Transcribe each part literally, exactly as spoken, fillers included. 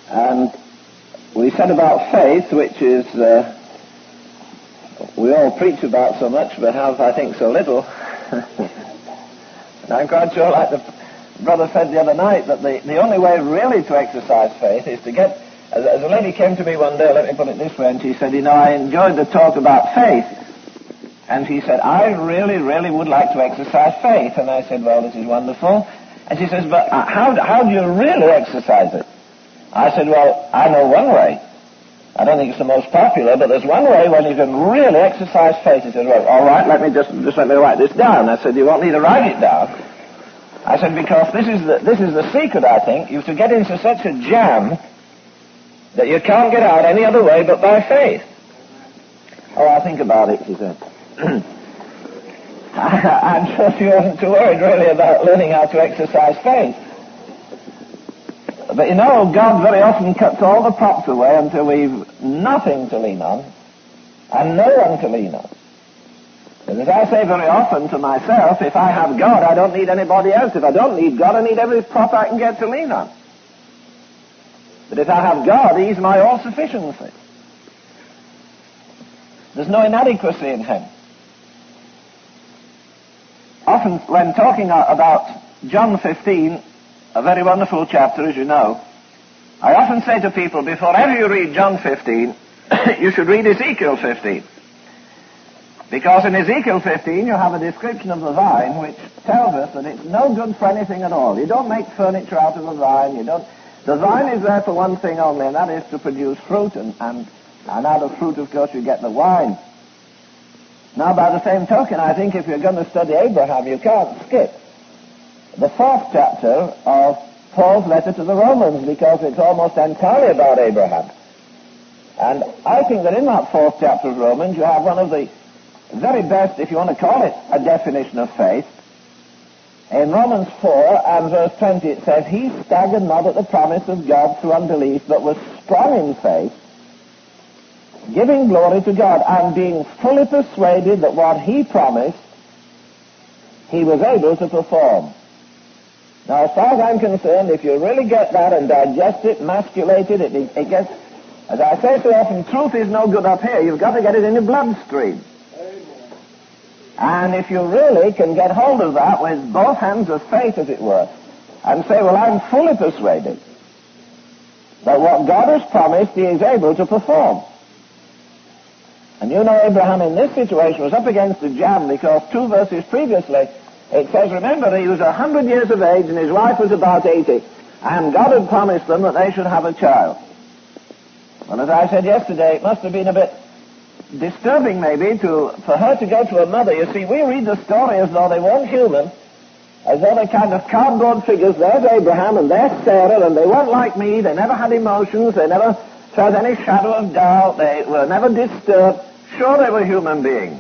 And we said about faith, which is, uh, we all preach about so much, but have, I think, so little. And I'm quite sure, like the brother said the other night, that the, the only way really to exercise faith is to get, as, as a lady came to me one day, let me put it this way, and she said, you know, I enjoyed the talk about faith. And she said, I really, really would like to exercise faith. And I said, well, this is wonderful. And she says, but uh, how, how do you really exercise it? I said, well, I know one way. I don't think it's the most popular, but there's one way when you can really exercise faith. He said, well, all right, let me just, just let me write this down. I said, you won't need to write it down. I said, because this is the, this is the secret, I think. You have to get into such a jam that you can't get out any other way but by faith. Oh, I'll think about it, she said. I'm sure she wasn't too worried, really, about learning how to exercise faith. But you know, God very often cuts all the props away until we've nothing to lean on and no one to lean on. And as I say very often to myself, if I have God, I don't need anybody else. If I don't need God, I need every prop I can get to lean on. But if I have God, He's my all-sufficiency. There's no inadequacy in Him. Often, when talking about John fifteen, a very wonderful chapter, as you know, I often say to people, before ever you read John fifteen, you should read Ezekiel fifteen. Because in Ezekiel fifteen, you have a description of the vine which tells us that it's no good for anything at all. You don't make furniture out of the vine. You don't. The vine is there for one thing only, and that is to produce fruit, and, and, and out of fruit, of course, you get the wine. Now, by the same token, I think if you're going to study Abraham, you can't skip the fourth chapter of Paul's letter to the Romans, because it's almost entirely about Abraham. And I think that in that fourth chapter of Romans, you have one of the very best, if you want to call it, a definition of faith. In Romans four and verse twenty, it says, he staggered not at the promise of God through unbelief, but was strong in faith, giving glory to God, and being fully persuaded that what he promised, he was able to perform. Now, as far as I'm concerned, if you really get that and digest it, masculate it, it, it gets, as I say so often, truth is no good up here. You've got to get it in your bloodstream. And if you really can get hold of that with both hands of faith, as it were, and say, well, I'm fully persuaded that what God has promised, he is able to perform. And you know, Abraham in this situation was up against a jam, because two verses previously, it says, remember, he was a hundred years of age and his wife was about eighty, and God had promised them that they should have a child. Well, as I said yesterday, it must have been a bit disturbing, maybe, to for her to go to her mother. You see, we read the story as though they weren't human, as though they're kind of cardboard figures. There's Abraham and there's Sarah, and they weren't like me. They never had emotions. They never felt any shadow of doubt. They were never disturbed. Sure, they were human beings.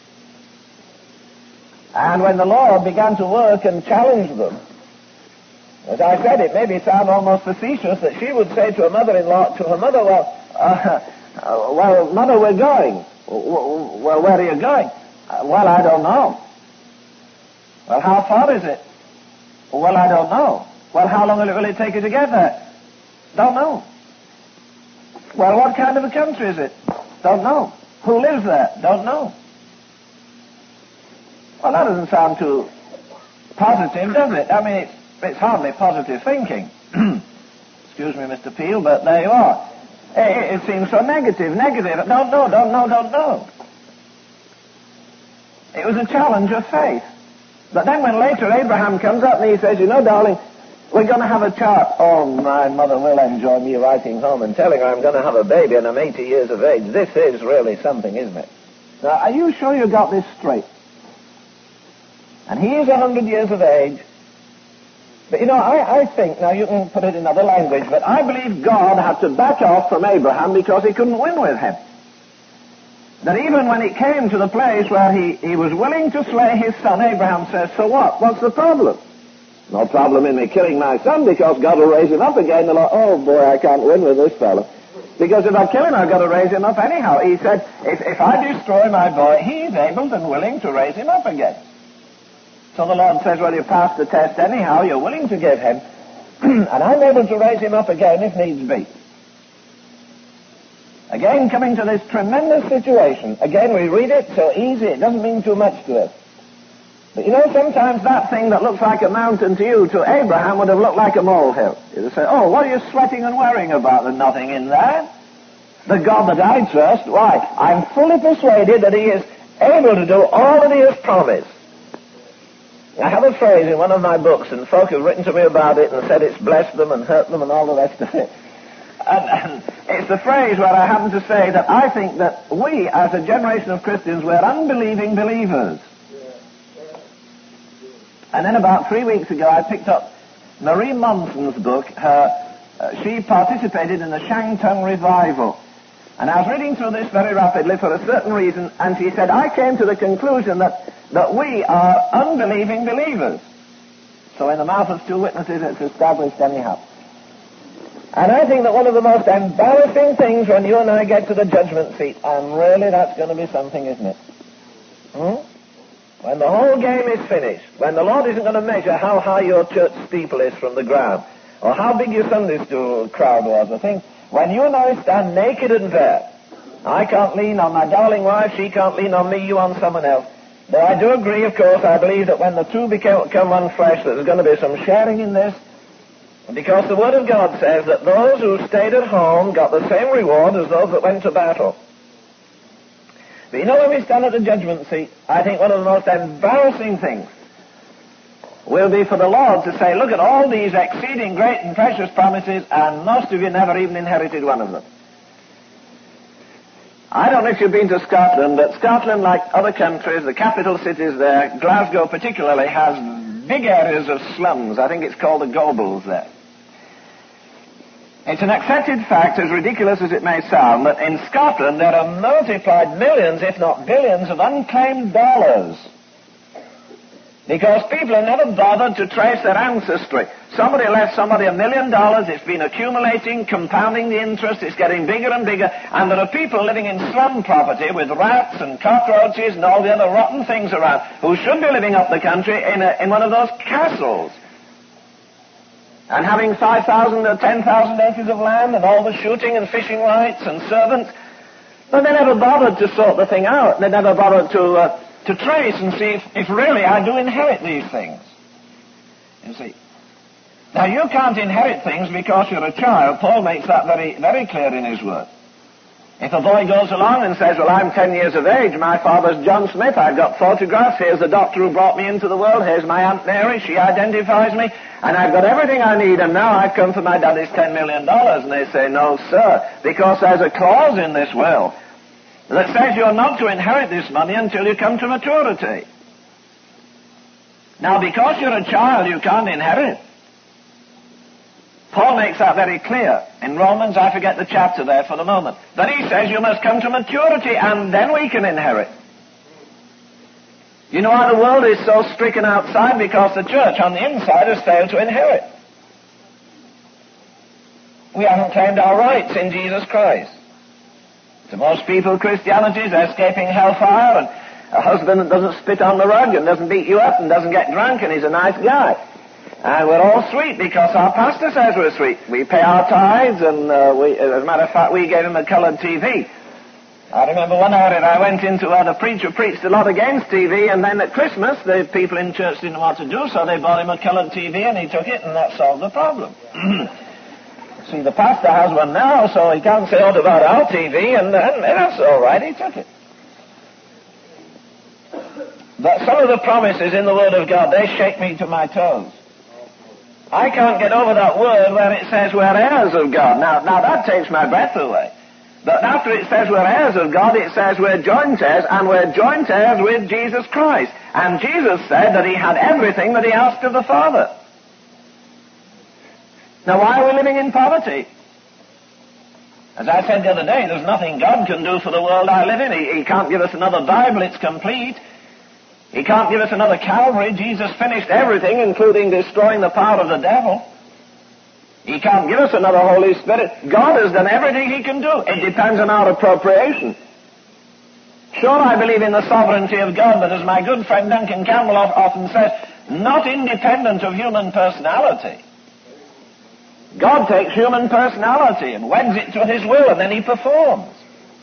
And when the Lord began to work and challenge them, as I said, it made me sound almost facetious that she would say to her mother-in-law, to her mother, well, uh, uh, well, Mother, we're going. Well, where are you going? Uh, well, I don't know. Well, how far is it? Well, I don't know. Well, how long will it really take you to get there? Don't know. Well, what kind of a country is it? Don't know. Who lives there? Don't know. Well, that doesn't sound too positive, does it? I mean, it's, it's hardly positive thinking. Excuse me, Mister Peel, but there you are. It, it seems so negative, negative. Don't know, don't know, don't know. It was a challenge of faith. But then when later Abraham comes up and he says, you know, darling, we're going to have a child. Oh, my mother will enjoy me writing home and telling her I'm going to have a baby and I'm eighty years of age. This is really something, isn't it? Now, are you sure you got this straight? And he is a hundred years of age. But, you know, I, I think, now you can put it in other language, but I believe God had to back off from Abraham because he couldn't win with him. That even when it came to the place where he, he was willing to slay his son, Abraham says, so what? What's the problem? No problem in me killing my son, because God will raise him up again. They're like, oh boy, I can't win with this fellow. Because if I kill him, I've got to raise him up anyhow. He said, if, if I destroy my boy, he's able and willing to raise him up again. So the Lord says, well, you passed the test anyhow. You're willing to give him and I'm able to raise him up again if needs be. Again, coming to this tremendous situation. Again, we read it so easy, it doesn't mean too much to us. But you know, sometimes that thing that looks like a mountain to you, to Abraham, would have looked like a molehill. You'd say, oh, what are you sweating and worrying about? There's nothing in there. The God that I trust, why? I'm fully persuaded that he is able to do all that he has promised. I have a phrase in one of my books, and folk have written to me about it and said it's blessed them and hurt them and all the rest of it. And, and it's the phrase where I happen to say that I think that we, as a generation of Christians, we're unbelieving believers. And then about three weeks ago, I picked up Marie Monson's book. Her, uh, she participated in the Shantung revival. And I was reading through this very rapidly for a certain reason, and she said, I came to the conclusion that, that we are unbelieving believers. So in the mouth of two witnesses, it's established anyhow. And I think that one of the most embarrassing things when you and I get to the judgment seat, and really that's going to be something, isn't it? Hmm? When the whole game is finished, when the Lord isn't going to measure how high your church steeple is from the ground, or how big your Sunday school crowd was, I think, when you and I stand naked and bare, I can't lean on my darling wife, she can't lean on me, you on someone else. Though I do agree, of course, I believe that when the two become, become one flesh, that there's going to be some sharing in this, because the Word of God says that those who stayed at home got the same reward as those that went to battle. But you know, when we stand at the judgment seat, I think one of the most embarrassing things will be for the Lord to say, look at all these exceeding great and precious promises, and most of you never even inherited one of them. I don't know if you've been to Scotland, but Scotland, like other countries, the capital cities there, Glasgow particularly, has big areas of slums. I think it's called the Gobles there. It's an accepted fact, as ridiculous as it may sound, that in Scotland there are multiplied millions, if not billions, of unclaimed dollars. Because people have never bothered to trace their ancestry. Somebody left somebody a million dollars, it's been accumulating, compounding the interest, it's getting bigger and bigger, and there are people living in slum property with rats and cockroaches and all the other rotten things around who should be living up the country in, a, in one of those castles. And having five thousand or ten thousand acres of land and all the shooting and fishing rights and servants, but they never bothered to sort the thing out. They never bothered to... Uh, to trace and see if, if really I do inherit these things. You see. Now, you can't inherit things because you're a child. Paul makes that very, very clear in his word. If a boy goes along and says, well, I'm ten years of age, my father's John Smith, I've got photographs, here's the doctor who brought me into the world, here's my Aunt Mary, she identifies me, and I've got everything I need, and now I've come for my daddy's ten million dollars. And they say, no, sir, because there's a clause in this will that says you're not to inherit this money until you come to maturity. Now, because you're a child, you can't inherit. Paul makes that very clear. In Romans, I forget the chapter there for the moment, but he says you must come to maturity and then we can inherit. You know why the world is so stricken outside? Because the church on the inside has failed to inherit. We haven't claimed our rights in Jesus Christ. To most people, Christianity is escaping hellfire, and a husband that doesn't spit on the rug and doesn't beat you up and doesn't get drunk, and he's a nice guy. And we're all sweet because our pastor says we're sweet. We pay our tithes, and uh, we, as a matter of fact, we gave him a colored T V. I remember one night I went into where the preacher preached a lot against T V, and then at Christmas, the people in church didn't know what to do, so they bought him a colored T V, and he took it, and that solved the problem. See, the pastor has one now, so he can't say aught about our T V, and, and that's all right, he took it. But some of the promises in the Word of God, they shake me to my toes. I can't get over that word where it says we're heirs of God. Now, now that takes my breath away. But after it says we're heirs of God, it says we're joint heirs, and we're joint heirs with Jesus Christ. And Jesus said that he had everything that he asked of the Father. Now, why are we living in poverty? As I said the other day, there's nothing God can do for the world I live in. He, he can't give us another Bible, it's complete. He can't give us another Calvary. Jesus finished everything, including destroying the power of the devil. He can't give us another Holy Spirit. God has done everything he can do. It depends on our appropriation. Sure, I believe in the sovereignty of God, but as my good friend Duncan Campbell often says, not independent of human personality. God takes human personality and weds it to his will, and then he performs.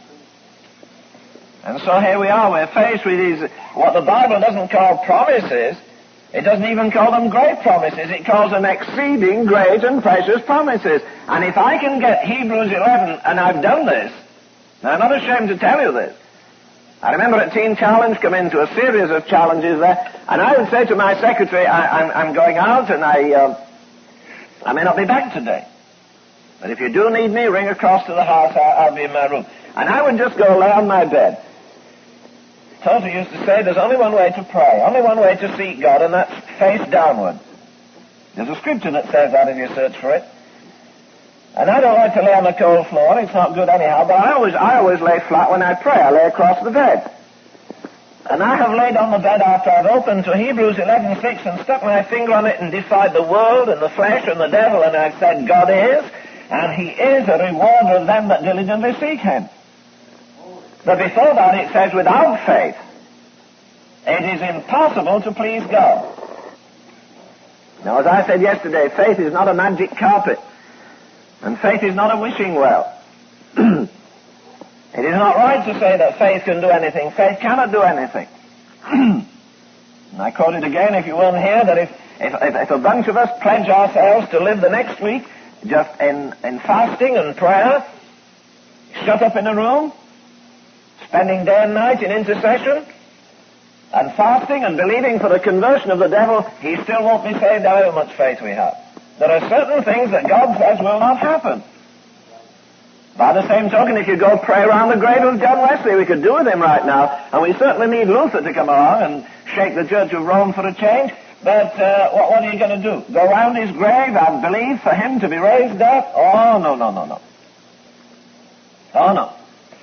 And so here we are, we're faced with these, what the Bible doesn't call promises. It doesn't even call them great promises. It calls them exceeding great and precious promises. And if I can get Hebrews eleven, and I've done this, and I'm not ashamed to tell you this, I remember at Teen Challenge, come into a series of challenges there, and I would say to my secretary, I, I'm, I'm going out and I, uh, I may not be back today. But if you do need me, ring across to the house, I'll, I'll be in my room. And I would just go lay on my bed. Tozer used to say there's only one way to pray, only one way to seek God, and that's face downward. There's a scripture that says that if you search for it. And I don't like to lay on the cold floor, it's not good anyhow, but I always, I always lay flat when I pray. I lay across the bed. And I have laid on the bed after I've opened to Hebrews eleven six and stuck my finger on it and defied the world and the flesh and the devil, and I've said, God is, and he is a rewarder of them that diligently seek him. But before that it says, without faith, it is impossible to please God. Now, as I said yesterday, faith is not a magic carpet, and faith is not a wishing well. It is not right to say that faith can do anything. Faith cannot do anything. And I quote it again, if you weren't here, that if, if, if, if a bunch of us pledge ourselves to live the next week just in, in fasting and prayer, shut up in a room, spending day and night in intercession, and fasting and believing for the conversion of the devil, he still won't be saved however much faith we have. There are certain things that God says will not happen. By the same token, if you go pray around the grave of John Wesley, we could do with him right now, and we certainly need Luther to come along and shake the Church of Rome for a change, but uh, what, what are you going to do? Go around his grave and believe for him to be raised up? Oh, no, no, no, no. Oh, no.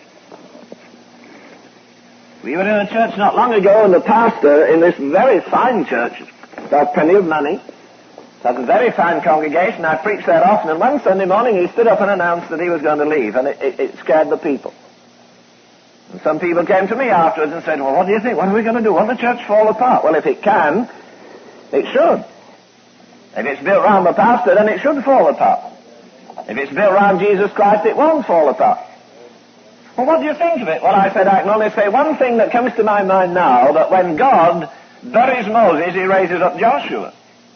We were in a church not long ago, and the pastor in this very fine church got plenty of money. That's a very fine congregation. I preached there often, and one Sunday morning he stood up and announced that he was going to leave, and it, it, it scared the people. And some people came to me afterwards and said, well, what do you think? What are we going to do? Won't the church fall apart? Well, if it can, it should. If it's built around the pastor, then it should fall apart. If it's built around Jesus Christ, it won't fall apart. Well, what do you think of it? Well, I said, I can only say one thing that comes to my mind now, that when God buries Moses, he raises up Joshua.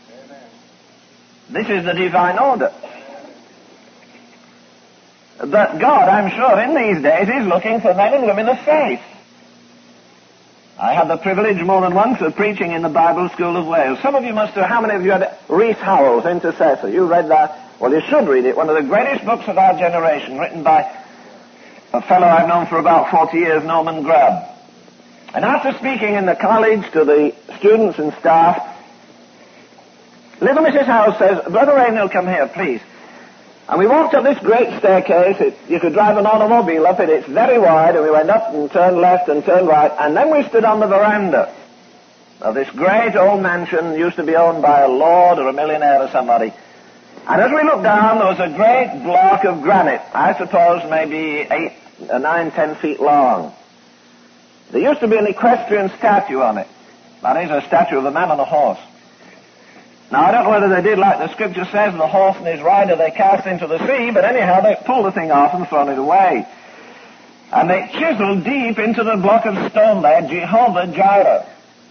This is the divine order. But God, I'm sure, in these days is looking for men and women of faith. I had the privilege more than once of preaching in the Bible School of Wales. Some of you must have, how many of you had Rees Howells, Intercessor? You read that? Well, you should read it. One of the greatest books of our generation, written by a fellow I've known for about forty years, Norman Grubb. And after speaking in the college to the students and staff, little Missus Howells says, Brother Raynhill, come here, please. And we walked up this great staircase. It, you could drive an automobile up it. It's very wide, and we went up and turned left and turned right, and then we stood on the veranda of this great old mansion, used to be owned by a lord or a millionaire or somebody. And as we looked down, there was a great block of granite, I suppose maybe eight, uh, nine, ten feet long. There used to be an equestrian statue on it. That is, a statue of a man on a horse. Now, I don't know whether they did like the scripture says, the horse and his rider they cast into the sea, but anyhow, they pulled the thing off and thrown it away. And they chiseled deep into the block of stone there, Jehovah Jireh.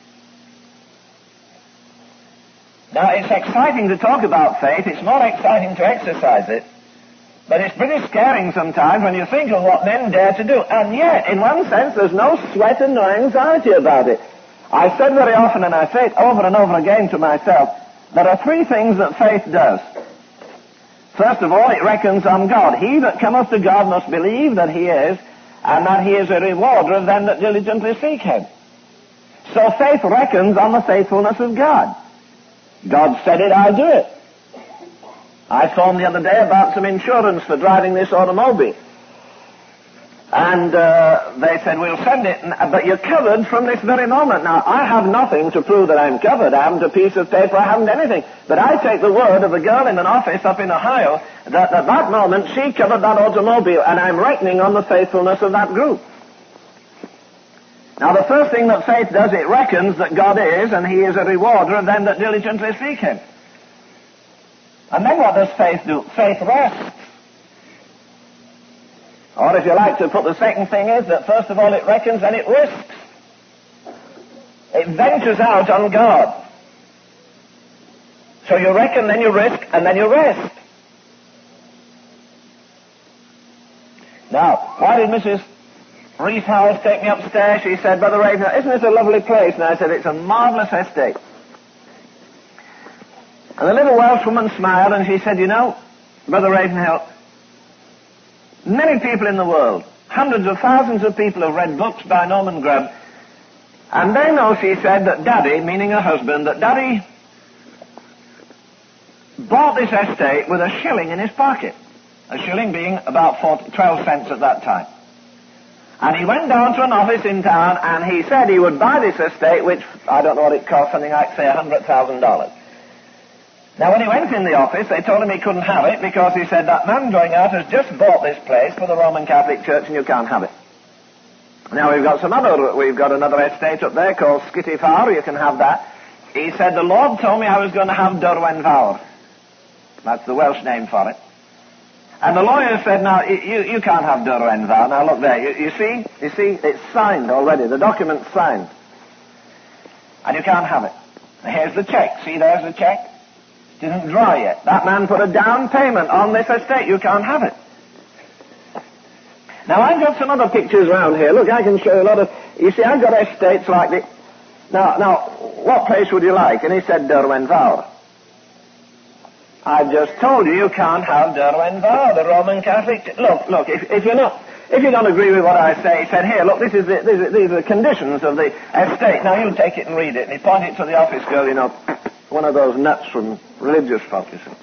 Now, it's exciting to talk about faith. It's more exciting to exercise it. But it's pretty scaring sometimes when you think of what men dare to do. And yet, in one sense, there's no sweat and no anxiety about it. I said very often, and I say it over and over again to myself, there are three things that faith does. First of all, it reckons on God. He that cometh to God must believe that he is, and that he is a rewarder of them that diligently seek him. So faith reckons on the faithfulness of God. God said it, I'll do it. I phoned the other day about some insurance for driving this automobile. And uh, they said, we'll send it, but you're covered from this very moment. Now, I have nothing to prove that I'm covered. I haven't a piece of paper, I haven't anything. But I take the word of a girl in an office up in Ohio that at that moment she covered that automobile, and I'm reckoning on the faithfulness of that group. Now, the first thing that faith does, it reckons that God is, and he is a rewarder of them that diligently seek him. And then what does faith do? Faith rests. Or if you like to put the second thing is that first of all it reckons and it risks. It ventures out on God. So you reckon, then you risk, and then you rest. Now, why did Missus Reese Howells take me upstairs? She said, Brother Ravenhill, isn't this a lovely place? And I said, it's a marvellous estate. And the little Welshwoman smiled and she said, you know, Brother Ravenhill, many people in the world, hundreds of thousands of people have read books by Norman Grubb, and they know, she said, that Daddy, meaning her husband, that Daddy bought this estate with a shilling in his pocket. A shilling being about forty, twelve cents at that time. And he went down to an office in town and he said he would buy this estate, which, I don't know what it cost, something like, say, one hundred thousand dollars. Now, when he went in the office, they told him he couldn't have it because he said, that man going out has just bought this place for the Roman Catholic Church and you can't have it. Now, we've got some other, we've got another estate up there called Skittifar, you can have that. He said, the Lord told me I was going to have Derwen Vawr. That's the Welsh name for it. And the lawyer said, now, you, you can't have Derwen Vawr. Now, look there, you, you see, you see, it's signed already, the document's signed. And you can't have it. Now, here's the check, see, there's the check. Didn't dry yet. That man put a down payment on this estate. You can't have it. Now, I've got some other pictures around here. Look, I can show you a lot of... You see, I've got estates like this. Now, now, what place would you like? And he said, Derwen Vawr. I've just told you you can't have Derwen Vawr, the Roman Catholic... Look, look, if, if you're not... If you don't agree with what I say, he said, here, look, this is the, this is, these are the conditions of the estate. Now, you take it and read it. And he pointed to the office girl, you know... One of those nuts from religious folk, you see.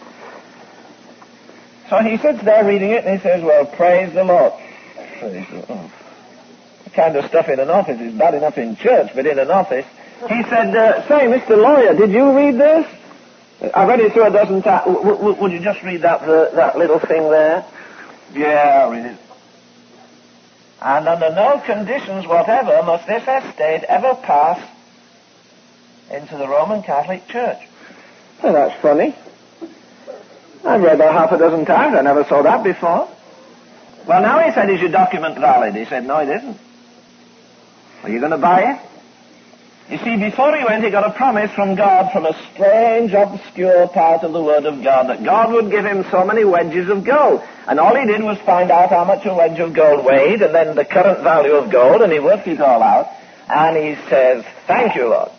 So he sits there reading it, and he says, well, praise the Lord. So he says, oh, the kind of stuff in an office is bad enough in church, but in an office. He said, uh, say, Mister Lawyer, did you read this? I read it through a dozen times. W- w- would you just read that, uh, that little thing there? Yeah, I'll read it. And under no conditions whatever must this estate ever pass into the Roman Catholic Church. Well, that's funny. I've read that half a dozen times. I never saw that before. Well, now he said, is your document valid? He said, no, it isn't. Are you going to buy it? You see, before he went, he got a promise from God from a strange, obscure part of the Word of God that God would give him so many wedges of gold. And all he did was find out how much a wedge of gold weighed and then the current value of gold, and he worked it all out. And he says, thank you, Lord.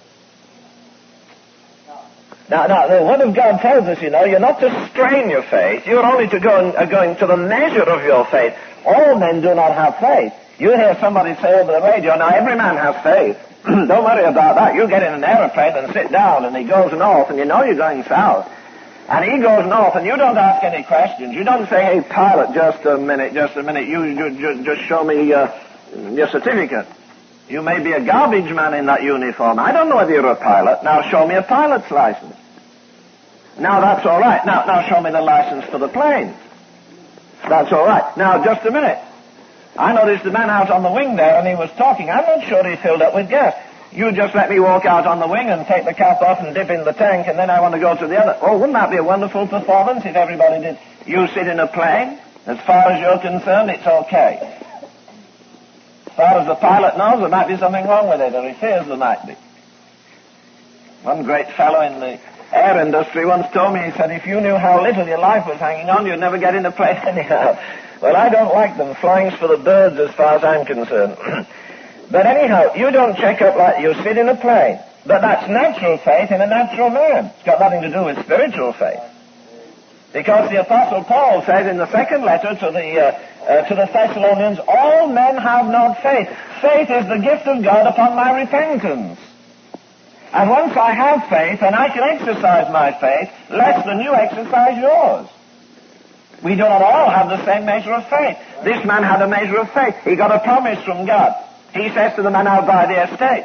Now, now, the Word of God tells us, you know, you're not to strain your faith. You're only to go and, uh, going to the measure of your faith. All men do not have faith. You hear somebody say over the radio, now every man has faith. Don't worry about that. You get in an aeroplane and sit down, and he goes north, and you know you're going south. And he goes north, and you don't ask any questions. You don't say, hey, pilot, just a minute, just a minute. You, you, you just show me uh, your certificate. You may be a garbage man in that uniform. I don't know whether you're a pilot. Now show me a pilot's license. Now that's all right. Now, now show me the license for the plane. That's all right. Now, just a minute. I noticed the man out on the wing there, and he was talking. I'm not sure he filled up with gas. You just let me walk out on the wing and take the cap off and dip in the tank, and then I want to go to the other. Oh, wouldn't that be a wonderful performance if everybody did? You sit in a plane. As far as you're concerned, it's okay. As far as the pilot knows, there might be something wrong with it, or he fears there might be. One great fellow in the air industry once told me, he said, if you knew how little your life was hanging on, you'd never get in a plane anyhow. Well, I don't like them. Flying's for the birds as far as I'm concerned. But anyhow, you don't check up like you sit in a plane. But that's natural faith in a natural man. It's got nothing to do with spiritual faith. Because the Apostle Paul says in the second letter to the, uh, uh, to the Thessalonians, all men have not faith. Faith is the gift of God upon my repentance. And once I have faith, and I can exercise my faith, less than you exercise yours. We do not all have the same measure of faith. This man had a measure of faith. He got a promise from God. He says to the man, I'll buy the estate.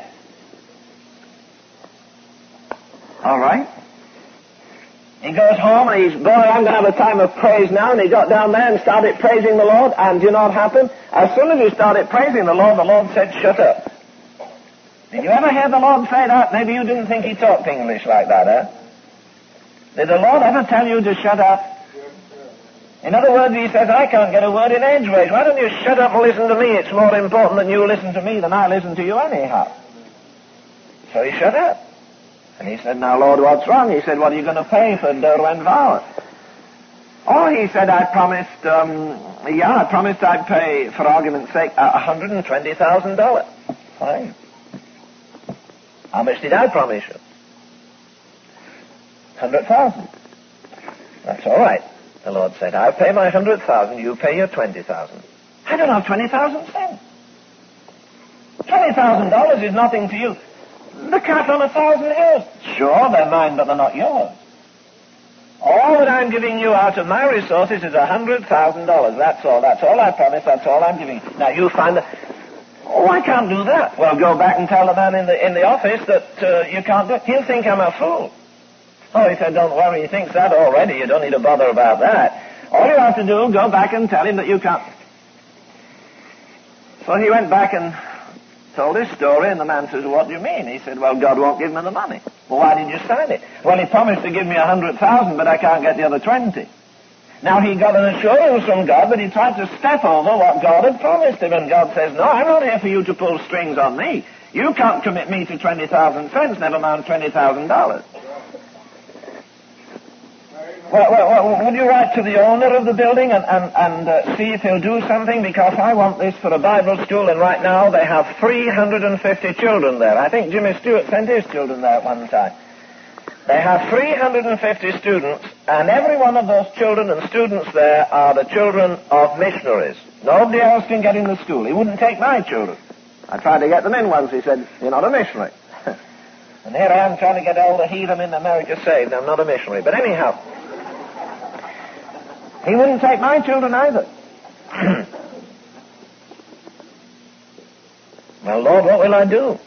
All right. He goes home and he's, boy, I'm going to have a time of praise now. And he got down there and started praising the Lord. And do you know what happened? As soon as he started praising the Lord, the Lord said, shut up. Did you ever hear the Lord say that? Maybe you didn't think he talked English like that, eh? Did the Lord ever tell you to shut up? In other words, he says, I can't get a word in edgeways. Why don't you shut up and listen to me? It's more important that you listen to me than I listen to you anyhow. So he shut up. And he said, now, Lord, what's wrong? He said, what are you going to pay for Derwent Vower? Oh, he said, I promised, um, yeah, I promised I'd pay, for argument's sake, uh, one hundred twenty thousand dollars. Fine. How much did I promise you? one hundred thousand dollars. That's all right. The Lord said, I'll pay my one hundred thousand dollars, you pay your twenty thousand dollars. I don't have twenty thousand cents. twenty thousand dollars is nothing to you. The cattle on a thousand hills. Sure, they're mine, but they're not yours. All that I'm giving you out of my resources is one hundred thousand dollars. That's all. That's all I promise. That's all I'm giving. Now, you find that... Oh, I can't do that. Well, go back and tell the man in the in the office that uh, you can't do it. He'll think I'm a fool. Oh, he said, don't worry. He thinks that already. You don't need to bother about that. All you have to do, go back and tell him that you can't. So he went back and told his story, and the man says, what do you mean? He said, well, God won't give me the money. Well, why did you sign it? Well, he promised to give me a hundred thousand, but I can't get the other twenty. Now, he got an assurance from God, but he tried to step over what God had promised him, and God says, no, I'm not here for you to pull strings on me. You can't commit me to twenty thousand cents, never mind twenty thousand dollars. Well, well, well, would you write to the owner of the building and, and, and uh, see if he'll do something? Because I want this for a Bible school, and right now they have three hundred fifty children there. I think Jimmy Stewart sent his children there at one time. They have three hundred fifty students, and every one of those children and students there are the children of missionaries. Nobody else can get in the school. He wouldn't take my children. I tried to get them in once. He said, you're not a missionary. And here I am trying to get all the heathen in America saved. I'm not a missionary. But anyhow... he wouldn't take my children either. Well, Lord, what will I do?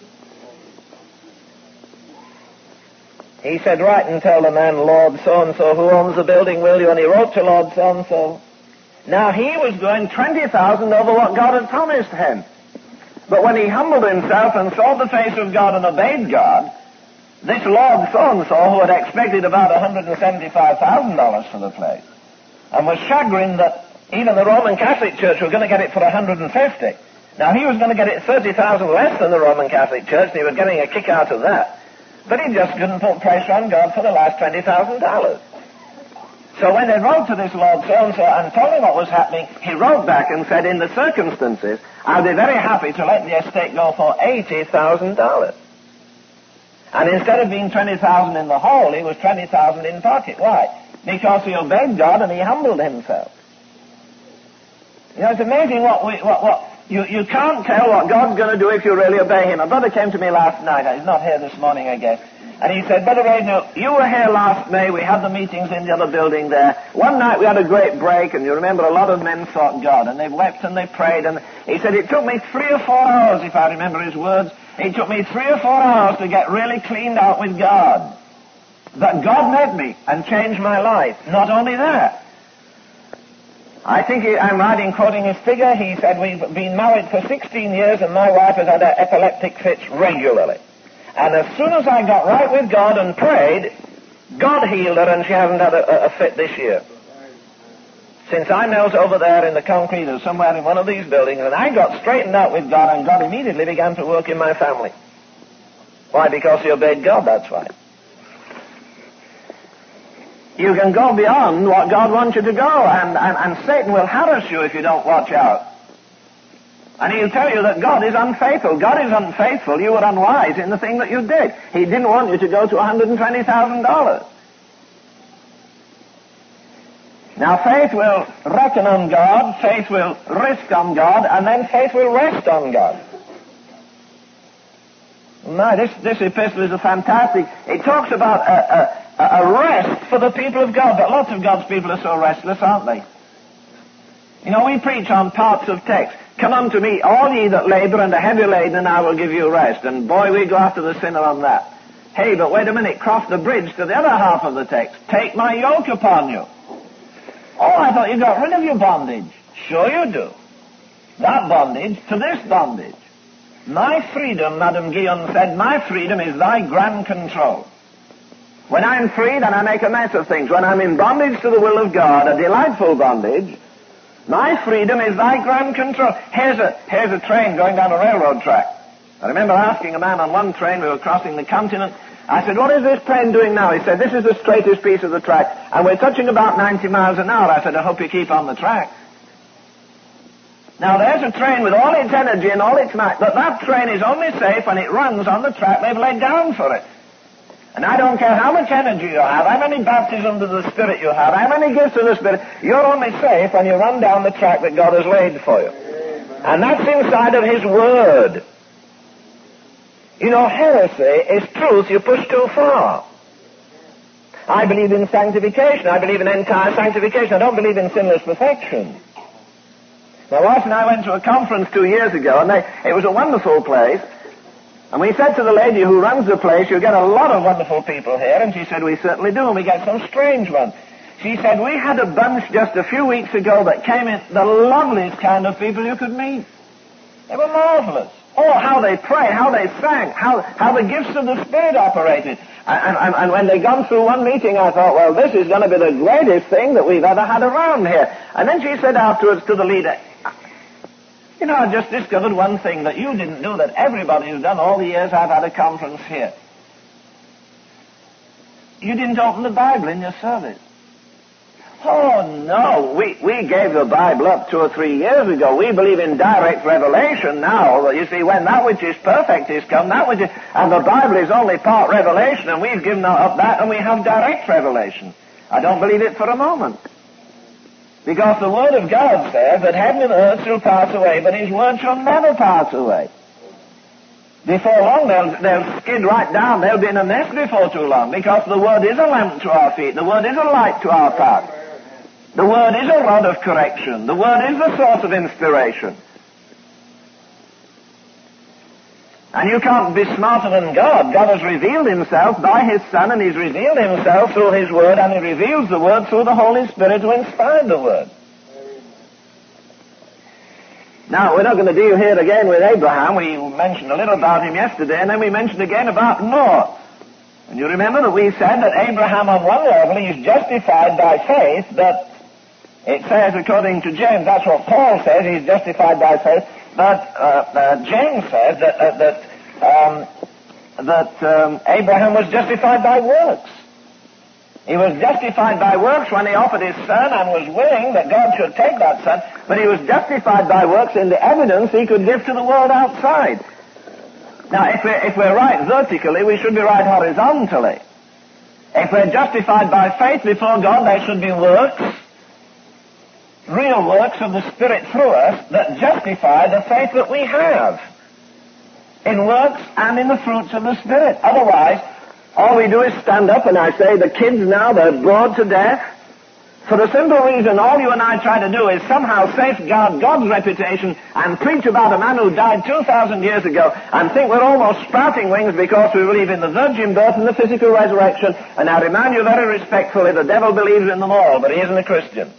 He said, write and tell the man, Lord so-and-so, who owns the building, will you? And he wrote to Lord so-and-so. Now, he was going twenty thousand over what God had promised him. But when he humbled himself and saw the face of God and obeyed God, this Lord so-and-so, who had expected about one hundred seventy-five thousand dollars for the place, and was chagrined that even the Roman Catholic Church was going to get it for one hundred fifty. Now, he was going to get it thirty thousand less than the Roman Catholic Church, and he was getting a kick out of that. But he just couldn't put pressure on God for the last twenty thousand dollars. So when they wrote to this Lord so-and-so and told him what was happening, he wrote back and said, in the circumstances, I'll be very happy to let the estate go for eighty thousand dollars. And instead of being twenty thousand dollars in the hole, he was twenty thousand dollars in pocket. Why? Because he obeyed God and he humbled himself. You know, it's amazing what we, what, what, you, you can't tell what God's going to do if you really obey him. A brother came to me last night. He's not here this morning, I guess. And he said, Brother Radnor, you were here last May. We had the meetings in the other building there. One night we had a great break, and you remember a lot of men sought God, and they wept and they prayed. And he said, it took me three or four hours, if I remember his words. It took me three or four hours to get really cleaned out with God. But God met me and changed my life. Not only that, I think he, I'm right in quoting his figure. He said, we've been married for sixteen years and my wife has had epileptic fits regularly. And as soon as I got right with God and prayed, God healed her and she hasn't had a, a fit this year. Since I knelt over there in the concrete or somewhere in one of these buildings, and I got straightened out with God, and God immediately began to work in my family. Why? Because he obeyed God, that's why. You can go beyond what God wants you to go, and, and, and Satan will harass you if you don't watch out. And he'll tell you that God is unfaithful. God is unfaithful. You were unwise in the thing that you did. He didn't want you to go to one hundred twenty thousand dollars. Now, faith will reckon on God, faith will risk on God, and then faith will rest on God. My, this, this epistle is a fantastic... It talks about a, a, a rest for the people of God, but lots of God's people are so restless, aren't they? You know, we preach on parts of text. Come unto me, all ye that labor and are heavy laden, and I will give you rest. And boy, we go after the sinner on that. Hey, but wait a minute, cross the bridge to the other half of the text. Take my yoke upon you. Oh, I thought you got rid of your bondage. Sure you do. That bondage to this bondage. My freedom, Madame Guyon said, my freedom is thy grand control. When I'm free, then I make a mess of things. When I'm in bondage to the will of God, a delightful bondage, my freedom is thy grand control. Here's a, here's a train going down a railroad track. I remember asking a man on one train, we were crossing the continent, I said, what is this train doing now? He said, this is the straightest piece of the track, and we're touching about ninety miles an hour. I said, I hope you keep on the track. Now, there's a train with all its energy and all its might, but that train is only safe when it runs on the track they've laid down for it. And I don't care how much energy you have, how many baptisms of the Spirit you have, how many gifts of the Spirit, you're only safe when you run down the track that God has laid for you. And that's inside of His Word. You know, heresy is truth you push too far. I believe in sanctification. I believe in entire sanctification. I don't believe in sinless perfection. My wife and I went to a conference two years ago, and they, it was a wonderful place. And we said to the lady who runs the place, you get a lot of wonderful people here, and she said, we certainly do, and we get some strange ones. She said, we had a bunch just a few weeks ago that came in, the loveliest kind of people you could meet. They were marvelous. Oh, how they prayed, how they sang, how, how the gifts of the Spirit operated. And, and, and when they'd gone through one meeting, I thought, well, this is going to be the greatest thing that we've ever had around here. And then she said afterwards to the leader, you know, I just discovered one thing that you didn't do that everybody has done all the years I've had a conference here. You didn't open the Bible in your service. Oh, no, we, we gave the Bible up two or three years ago. We believe in direct revelation now. You see, when that which is perfect is come, that which is, and the Bible is only part revelation, and we've given up that, and we have direct revelation. I don't believe it for a moment. Because the Word of God says that heaven and earth shall pass away, but His Word shall never pass away. Before long, they'll, they'll skid right down. They'll be in a mess before too long, because the Word is a lamp to our feet. The Word is a light to our path. The Word is a rod of correction. The Word is the source of inspiration. And you can't be smarter than God. God has revealed Himself by His Son, and He's revealed Himself through His Word, and He reveals the Word through the Holy Spirit who inspired the Word. Now, we're not going to deal here again with Abraham. We mentioned a little about him yesterday, and then we mentioned again about Noah. And you remember that we said that Abraham, on one level, is justified by faith, but it says, according to James, that's what Paul says, he's justified by faith, but uh, uh, James says that, uh, that, um, that um, Abraham was justified by works. He was justified by works when he offered his son and was willing that God should take that son, but he was justified by works in the evidence he could give to the world outside. Now, if we're, if we're right vertically, we should be right horizontally. If we're justified by faith before God, there should be works, real works of the Spirit through us that justify the faith that we have in works and in the fruits of the Spirit. Otherwise, all we do is stand up, and I say the kids now, they're bored to death. For the simple reason all you and I try to do is somehow safeguard God's reputation and preach about a man who died two thousand years ago and think we're almost sprouting wings because we believe in the virgin birth and the physical resurrection. And I remind you very respectfully, the devil believes in them all, but he isn't a Christian.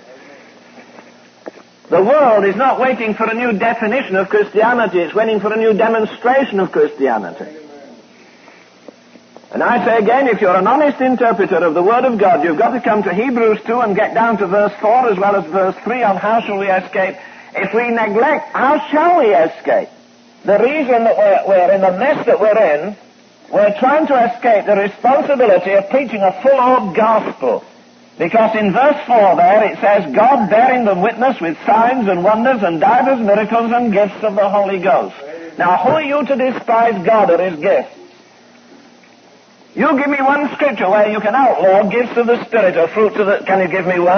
The world is not waiting for a new definition of Christianity, it's waiting for a new demonstration of Christianity. And I say again, if you're an honest interpreter of the Word of God, you've got to come to Hebrews two and get down to verse four as well as verse three on how shall we escape. If we neglect, how shall we escape? The reason that we're, we're in the mess that we're in, we're trying to escape the responsibility of preaching a full-orbed gospel. Because in verse four there it says, God bearing them witness with signs and wonders and divers miracles and gifts of the Holy Ghost. Now who are you to despise God or His gifts? You give me one scripture where you can outlaw gifts of the Spirit or fruits of the... Can you give me one?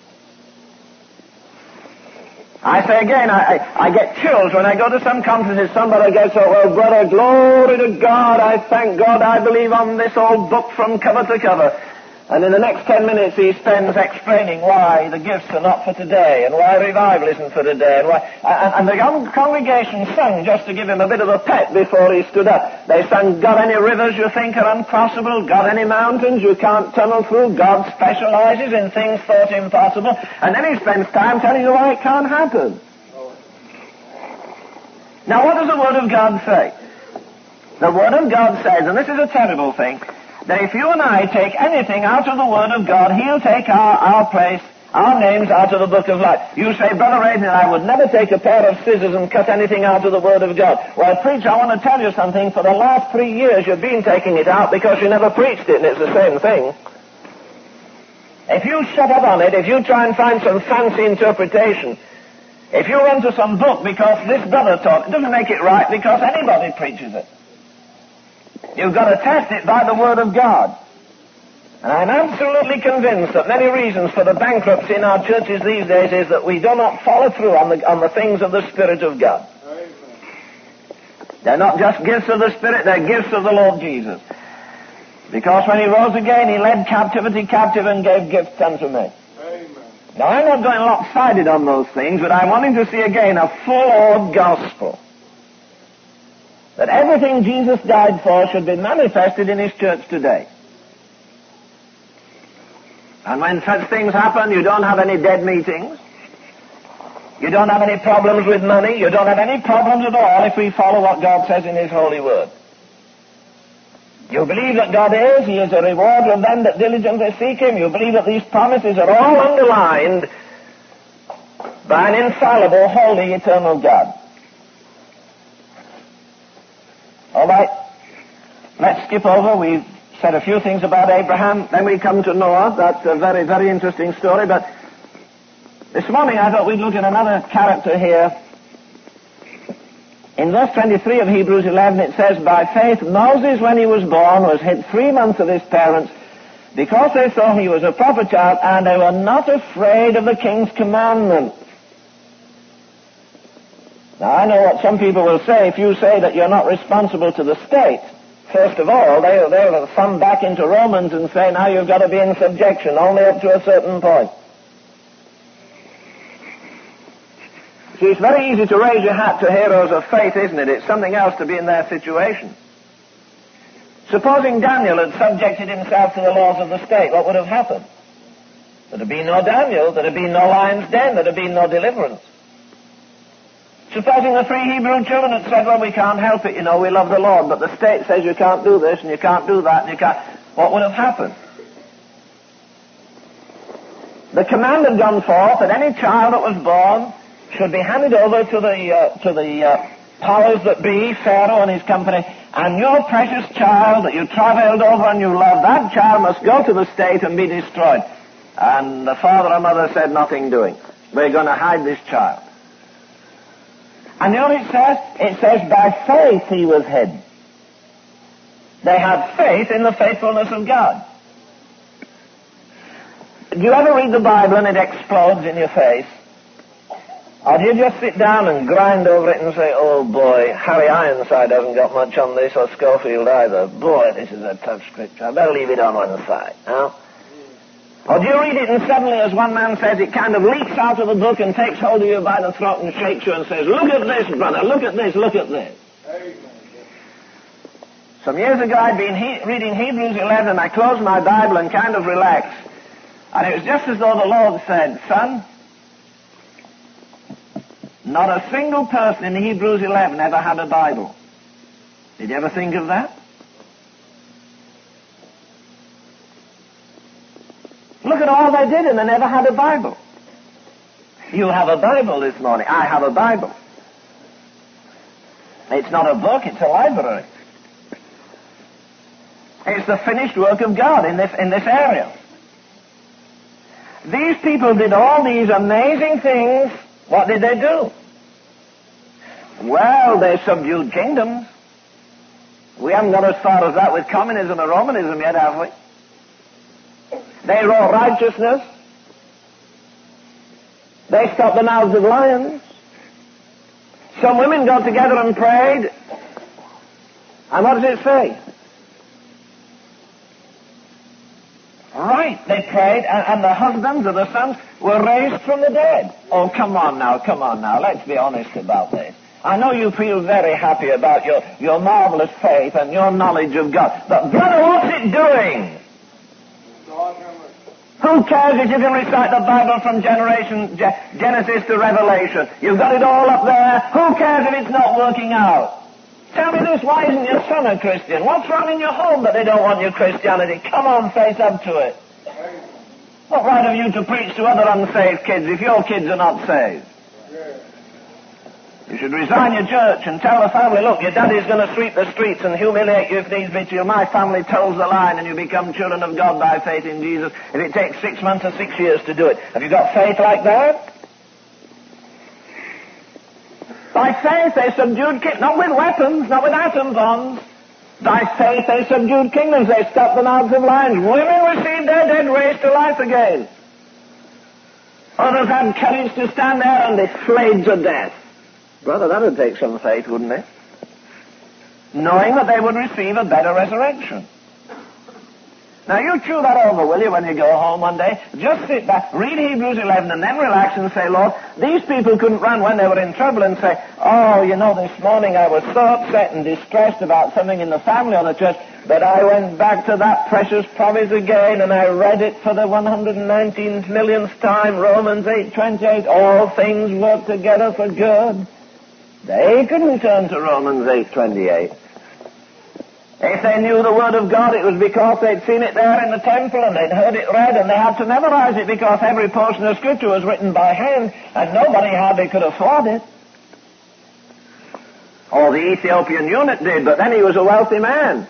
I say again, I, I, I get chills when I go to some conferences. Somebody gets, oh, well, brother, glory to God. I thank God I believe on this old book from cover to cover. And in the next ten minutes he spends explaining why the gifts are not for today and why revival isn't for today. And, why, and, and the young congregation sang just to give him a bit of a pep before he stood up. They sang, got any rivers you think are uncrossable? Got any mountains you can't tunnel through? God specializes in things thought impossible. And then he spends time telling you why it can't happen. Now what does the Word of God say? The Word of God says, and this is a terrible thing, that if you and I take anything out of the Word of God, He'll take our, our place, our names out of the book of life. You say, Brother Adrian, I would never take a pair of scissors and cut anything out of the Word of God. Well, preacher, I want to tell you something. For the last three years you've been taking it out because you never preached it, and it's the same thing. If you shut up on it, if you try and find some fancy interpretation, if you run to some book because this brother taught, it doesn't make it right because anybody preaches it. You've got to test it by the Word of God. And I'm absolutely convinced that many reasons for the bankruptcy in our churches these days is that we do not follow through on the, on the things of the Spirit of God. Amen. They're not just gifts of the Spirit, they're gifts of the Lord Jesus. Because when He rose again, He led captivity captive and gave gifts unto me. Amen. Now, I'm not going lopsided on those things, but I'm wanting to see again a full-orbed gospel. That everything Jesus died for should be manifested in His church today. And when such things happen, you don't have any dead meetings. You don't have any problems with money. You don't have any problems at all if we follow what God says in His holy word. You believe that God is. He is a rewarder of them that diligently seek Him. You believe that these promises are all underlined by an infallible, holy, eternal God. All right. Let's skip over. We've said a few things about Abraham. Then we come to Noah. That's a very, very interesting story. But this morning I thought we'd look at another character here. In verse twenty-three of Hebrews eleven it says, By faith Moses, when he was born, was hid three months of his parents, because they saw he was a proper child, and they were not afraid of the king's commandment. Now I know what some people will say. If you say that you're not responsible to the state, first of all, they'll, they'll thumb back into Romans and say, now you've got to be in subjection, only up to a certain point. See, it's very easy to raise your hat to heroes of faith, isn't it? It's something else to be in their situation. Supposing Daniel had subjected himself to the laws of the state, what would have happened? There'd have been no Daniel, there'd have been no lion's den, there'd have been no deliverance. Supposing the three Hebrew children had said, well, we can't help it, you know, we love the Lord, but the state says you can't do this and you can't do that and you can't... What would have happened? The command had gone forth that any child that was born should be handed over to the uh, to the uh, powers that be, Pharaoh and his company, and your precious child that you travailed over and you love, that child must go to the state and be destroyed. And the father and mother said, nothing doing. We're going to hide this child. And you know what it says? It says, by faith he was hid. They had faith in the faithfulness of God. Do you ever read the Bible and it explodes in your face? Or do you just sit down and grind over it and say, oh boy, Harry Ironside hasn't got much on this, or Schofield either. Boy, this is a tough scripture. I better leave it on one side. Huh? Or do you read it and suddenly, as one man says, it kind of leaks out of the book and takes hold of you by the throat and shakes you and says, look at this, brother, look at this, look at this. Some years ago I'd been he- reading Hebrews eleven and I closed my Bible and kind of relaxed. And it was just as though the Lord said, son, not a single person in Hebrews eleven ever had a Bible. Did you ever think of that? Look at all they did and they never had a Bible. You have a Bible this morning. I have a Bible. It's not a book, it's a library. It's the finished work of God in this, in this area. These people did all these amazing things. What did they do? Well, they subdued kingdoms. We haven't got as far as that with communism or Romanism yet, have we? They wrought righteousness. They stopped the mouths of lions. Some women got together and prayed. And what does it say? Right, they prayed, and, and the husbands of the sons were raised from the dead. Oh, come on now, come on now, let's be honest about this. I know you feel very happy about your, your marvelous faith and your knowledge of God, but brother, what's it doing? Who cares if you can recite the Bible from generation, Genesis to Revelation? You've got it all up there. Who cares if it's not working out? Tell me this, why isn't your son a Christian? What's wrong in your home that they don't want your Christianity? Come on, face up to it. What right have you to preach to other unsaved kids if your kids are not saved? You should resign your church and tell the family, look, your daddy's going to sweep the streets and humiliate you if needs be till my family toes the line and you become children of God by faith in Jesus. If it takes six months or six years to do it. Have you got faith like that? By faith they subdued kingdoms, not with weapons, not with atom bombs. By faith they subdued kingdoms, they stopped the mouths of lions. Women received their dead raised to life again. Others had courage to stand there and they flayed to death. Brother, that would take some faith, wouldn't it? Knowing that they would receive a better resurrection. Now, you chew that over, will you, when you go home one day? Just sit back, read Hebrews eleven, and then relax and say, Lord, these people couldn't run when they were in trouble and say, oh, you know, this morning I was so upset and distressed about something in the family or the church, but I went back to that precious promise again, and I read it for the one hundred nineteenth millionth time, Romans eight twenty-eight, all things work together for good. They couldn't turn to Romans eight twenty-eight. If they knew the Word of God, it was because they'd seen it there in the temple and they'd heard it read and they had to memorize it because every portion of Scripture was written by hand and nobody hardly could afford it. Or the Ethiopian eunuch did, but then he was a wealthy man.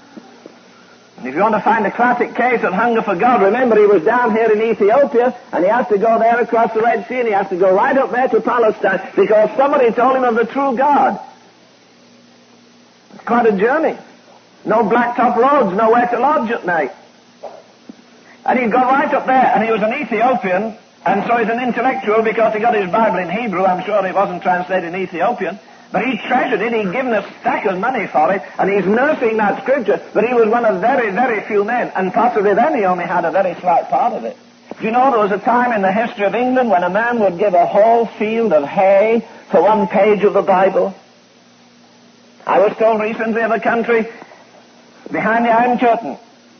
And if you want to find a classic case of hunger for God, remember he was down here in Ethiopia and he has to go there across the Red Sea and he has to go right up there to Palestine because somebody told him of the true God. It's quite a journey. No blacktop roads, nowhere to lodge at night. And he'd gone right up there, and he was an Ethiopian, and so he's an intellectual because he got his Bible in Hebrew. I'm sure it wasn't translated in Ethiopian. But he treasured it, he'd given a stack of money for it, and he's nursing that Scripture. But he was one of very, very few men, and possibly then he only had a very slight part of it. Do you know there was a time in the history of England when a man would give a whole field of hay for one page of the Bible? I was told recently of a country behind the Iron Curtain,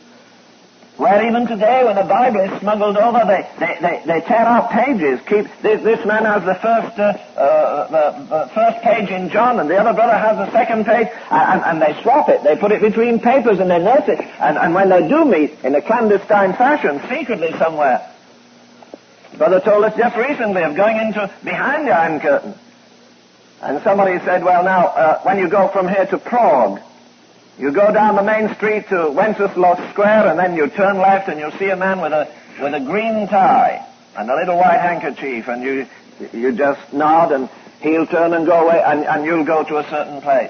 where even today when the Bible is smuggled over, they, they, they, they tear out pages. Keep this, this man has the first uh, uh, the, the first page in John, and the other brother has the second page, and, and they swap it. They put it between papers and they nurse it. And, and when they do meet in a clandestine fashion, secretly somewhere, brother told us just recently of going into behind the Iron Curtain. And somebody said, well now, uh, when you go from here to Prague, you go down the main street to Wenceslas Square, and then you turn left, and you'll see a man with a with a green tie and a little white handkerchief, and you you just nod, and he'll turn and go away, and, and you'll go to a certain place.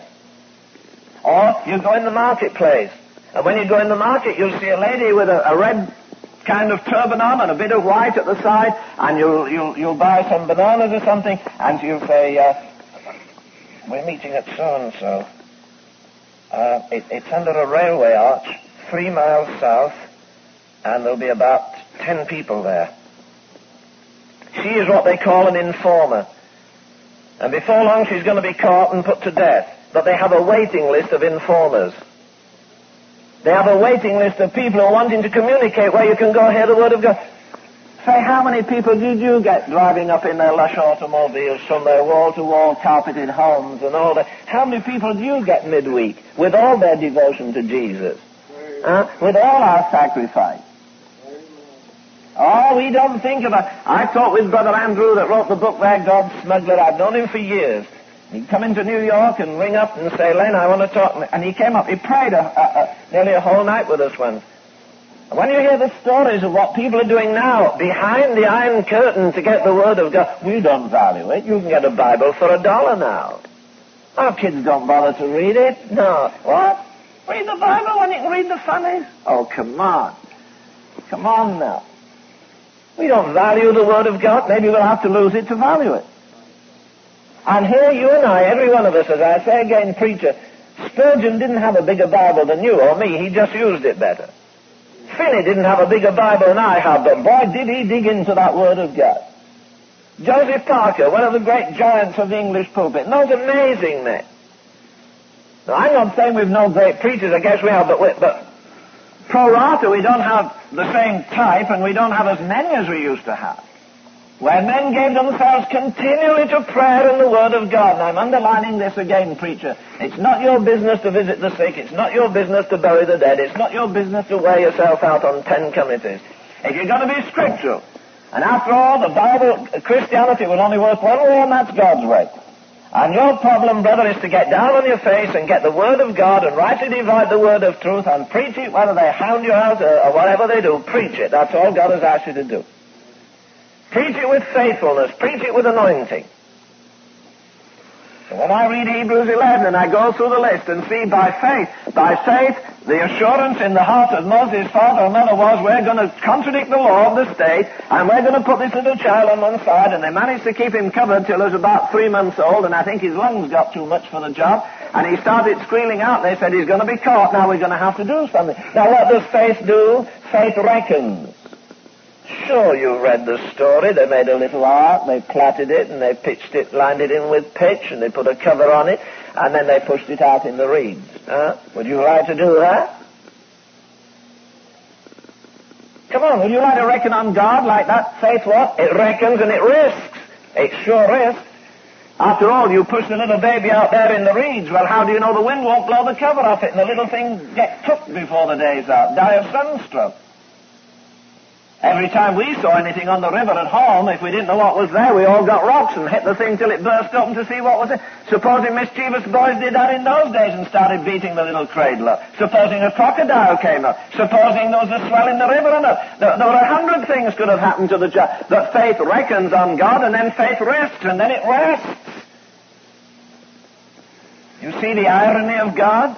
Or you go in the marketplace, and when you go in the market, you'll see a lady with a, a red kind of turban on and a bit of white at the side, and you'll you'll you'll buy some bananas or something, and you'll say, uh, "We're meeting at so and so." Uh, it, it's under a railway arch, three miles south, and there'll be about ten people there. She is what they call an informer. And before long she's going to be caught and put to death. But they have a waiting list of informers. They have a waiting list of people who are wanting to communicate where you can go hear the Word of God. Say, how many people did you get driving up in their lush automobiles from their wall-to-wall carpeted homes and all that? How many people do you get midweek with all their devotion to Jesus? Uh, with all our sacrifice? Oh, we don't think about... I talked with Brother Andrew that wrote the book there, God's Smuggler. I've known him for years. He'd come into New York and ring up and say, Len, I want to talk. And he came up. He prayed a, a, a, nearly a whole night with us once. When you hear the stories of what people are doing now behind the Iron Curtain to get the Word of God, we don't value it. You can get a Bible for a dollar now. Our kids don't bother to read it. No. What? Read the Bible when you can read the funnies? Oh, come on. Come on now. We don't value the Word of God. Maybe we'll have to lose it to value it. And here you and I, every one of us, as I say again, preacher, Spurgeon didn't have a bigger Bible than you or me. He just used it better. Finney didn't have a bigger Bible than I have, but boy, did he dig into that Word of God. Joseph Parker, one of the great giants of the English pulpit, knows amazing men. Now, I'm not saying we've no great preachers, I guess we have, but, we, but pro rata, we don't have the same type, and we don't have as many as we used to have. where men gave themselves continually to prayer and the Word of God. And I'm underlining this again, preacher. It's not your business to visit the sick. It's not your business to bury the dead. It's not your business to wear yourself out on ten committees. If you're going to be scriptural, and after all, the Bible, Christianity will only work one way, and that's God's way. And your problem, brother, is to get down on your face and get the Word of God and rightly divide the Word of truth and preach it, whether they hound you out or, or whatever they do. Preach it. That's all God has asked you to do. Preach it with faithfulness. Preach it with anointing. So when I read Hebrews eleven and I go through the list and see by faith, by faith, the assurance in the heart of Moses' father and mother was, we're going to contradict the law of the state, and we're going to put this little child on one side, and they managed to keep him covered till he was about three months old, and I think his lungs got too much for the job, and he started squealing out. They said, he's going to be caught, now we're going to have to do something. Now what does faith do? Faith reckons. Sure, you read the story. They made a little ark, they platted it, and they pitched it, lined it in with pitch, and they put a cover on it, and then they pushed it out in the reeds. Huh? Would you like to do that? Come on, would you like to reckon on God like that? Faith what? It reckons and it risks. It sure risks. After all, you push the little baby out there in the reeds. Well, how do you know the wind won't blow the cover off it, and the little thing gets took before the day's out, die of sunstroke? Every time we saw anything on the river at home, if we didn't know what was there, we all got rocks and hit the thing till it burst open to see what was there. Supposing mischievous boys did that in those days and started beating the little cradle up. Supposing a crocodile came up. Supposing there was a swell in the river and up. There, there were a hundred things could have happened to the child. But faith reckons on God, and then faith risks, and then it rests. You see the irony of God?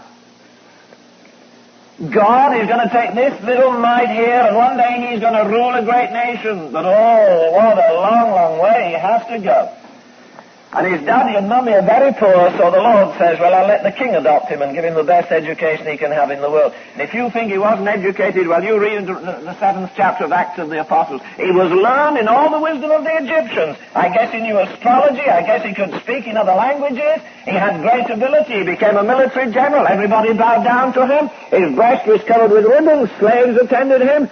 God is going to take this little mite here, and one day he's going to rule a great nation. But oh, what a long, long way he has to go. And his daddy and mummy are very poor, so the Lord says, well, I'll let the king adopt him and give him the best education he can have in the world. And if you think he wasn't educated, well, you read the seventh chapter of Acts of the Apostles. He was learned in all the wisdom of the Egyptians. I guess he knew astrology. I guess he could speak in other languages. He had great ability. He became a military general. Everybody bowed down to him. His breast was covered with ribbons. Slaves attended him.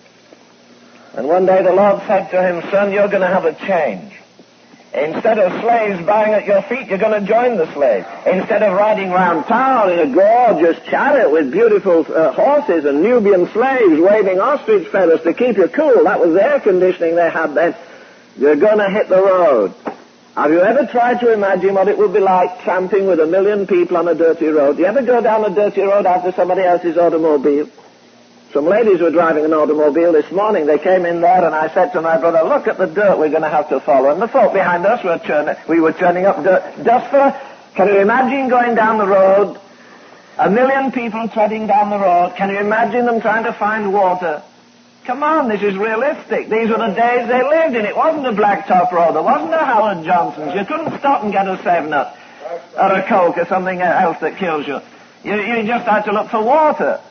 And one day the Lord said to him, son, you're going to have a change. Instead of slaves bowing at your feet, you're going to join the slaves. Instead of riding round town in a gorgeous chariot with beautiful uh, horses and Nubian slaves waving ostrich feathers to keep you cool, that was the air conditioning they had then, you're going to hit the road. Have you ever tried to imagine what it would be like tramping with a million people on a dirty road? Do you ever go down a dirty road after somebody else's automobile? Some ladies were driving an automobile this morning. They came in there, and I said to my brother, look at the dirt we're going to have to follow. And the folk behind us were churning, we were churning up dirt. Just for, can you imagine going down the road, a million people treading down the road? Can you imagine them trying to find water? Come on, this is realistic. These were the days they lived in. It wasn't a blacktop road. There wasn't a Howard Johnson's. You couldn't stop and get a seven up or a Coke or something else that kills you. You, you just had to look for water.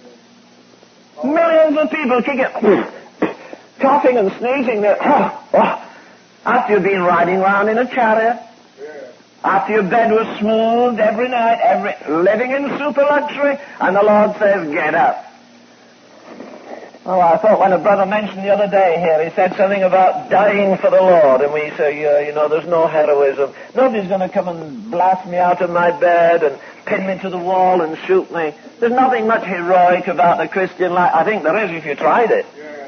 Millions of people kicking, coughing and sneezing. After you've been riding around in a chariot, after your bed was smoothed every night, every living in super luxury, and the Lord says, get up. Oh, I thought when a brother mentioned the other day here, he said something about dying for the Lord, and we say, uh, you know, there's no heroism. Nobody's going to come and blast me out of my bed and pin me to the wall and shoot me. There's nothing much heroic about the Christian life. I think there is if you tried it.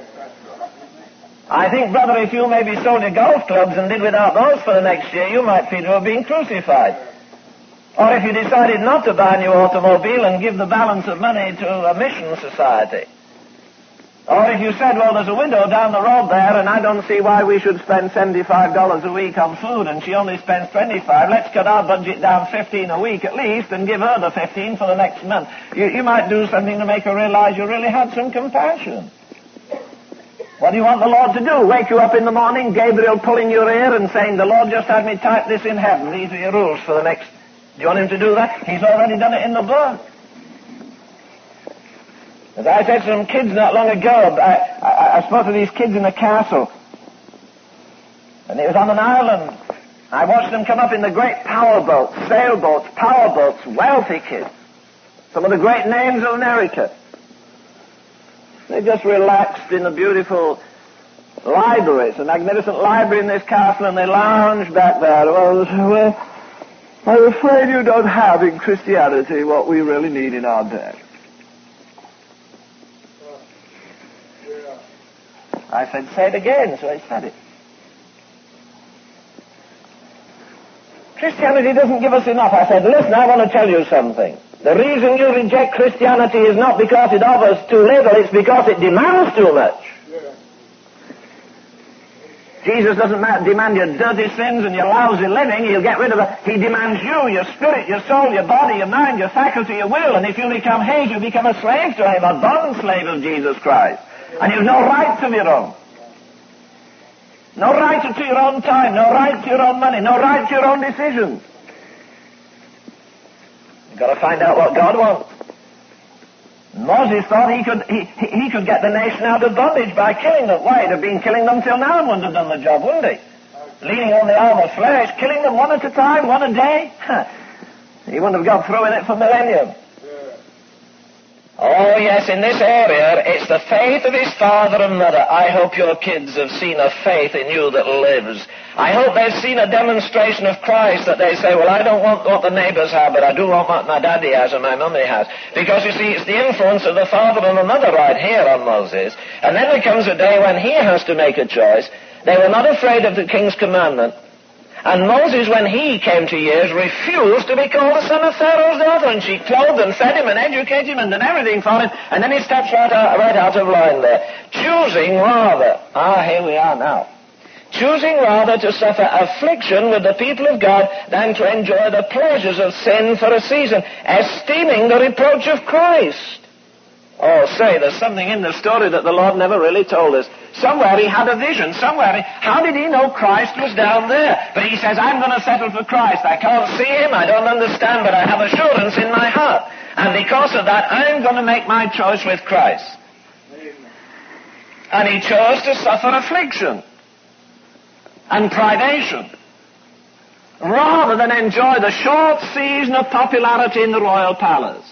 I think, brother, if you maybe sold your golf clubs and did without those for the next year, you might feel you were being crucified. Or if you decided not to buy a new automobile and give the balance of money to a mission society. Or if you said, well, there's a widow down the road there, and I don't see why we should spend seventy-five dollars a week on food, and she only spends twenty-five. Let's cut our budget down fifteen a week at least, and give her the fifteen for the next month. You, you might do something to make her realize you really had some compassion. What do you want the Lord to do? Wake you up in the morning, Gabriel pulling your ear and saying, the Lord just had me type this in heaven. These are your rules for the next... Do you want him to do that? He's already done it in the book. As I said to some kids not long ago, I, I, I spoke to these kids in a castle. And it was on an island. I watched them come up in the great powerboats, sailboats, powerboats, wealthy kids. Some of the great names of America. They just relaxed in the beautiful library. It's a magnificent library in this castle, and they lounge back there. Well, well, I'm afraid you don't have in Christianity what we really need in our day. I said, say it again, so I said it. Christianity doesn't give us enough. I said, listen, I want to tell you something. The reason you reject Christianity is not because it offers too little, it's because it demands too much. Yeah. Jesus doesn't demand your dirty sins and your lousy living. He'll get rid of it. He demands you, your spirit, your soul, your body, your mind, your faculty, your will. And if you become his, you become a slave to him, a bond slave of Jesus Christ. And you've no rights of your own. No right to your own time, no right to your own money, no right to your own decisions. You've got to find out what God wants. Moses thought he could he, he could get the nation out of bondage by killing them. Why? He'd have been killing them till now and wouldn't have done the job, wouldn't he? Leaning on the arm of flesh, killing them one at a time, one a day. He wouldn't have got through with it for millennium. Oh, yes, in this area, it's the faith of his father and mother. I hope your kids have seen a faith in you that lives. I hope they've seen a demonstration of Christ that they say, well, I don't want what the neighbors have, but I do want what my daddy has and my mummy has. Because, you see, it's the influence of the father and the mother right here on Moses. And then there comes a day when he has to make a choice. They were not afraid of the king's commandment. And Moses, when he came to years, refused to be called the son of Pharaoh's daughter, and she clothed and fed him and educated him and did everything for him, and then he steps right out, right out of line there. Choosing rather, ah, here we are now, choosing rather to suffer affliction with the people of God than to enjoy the pleasures of sin for a season, esteeming the reproach of Christ. Oh, say, there's something in the story that the Lord never really told us. Somewhere he had a vision. Somewhere he... How did he know Christ was down there? But he says, I'm going to settle for Christ. I can't see him, I don't understand, but I have assurance in my heart. And because of that, I'm going to make my choice with Christ. Amen. And he chose to suffer affliction and privation rather than enjoy the short season of popularity in the royal palace.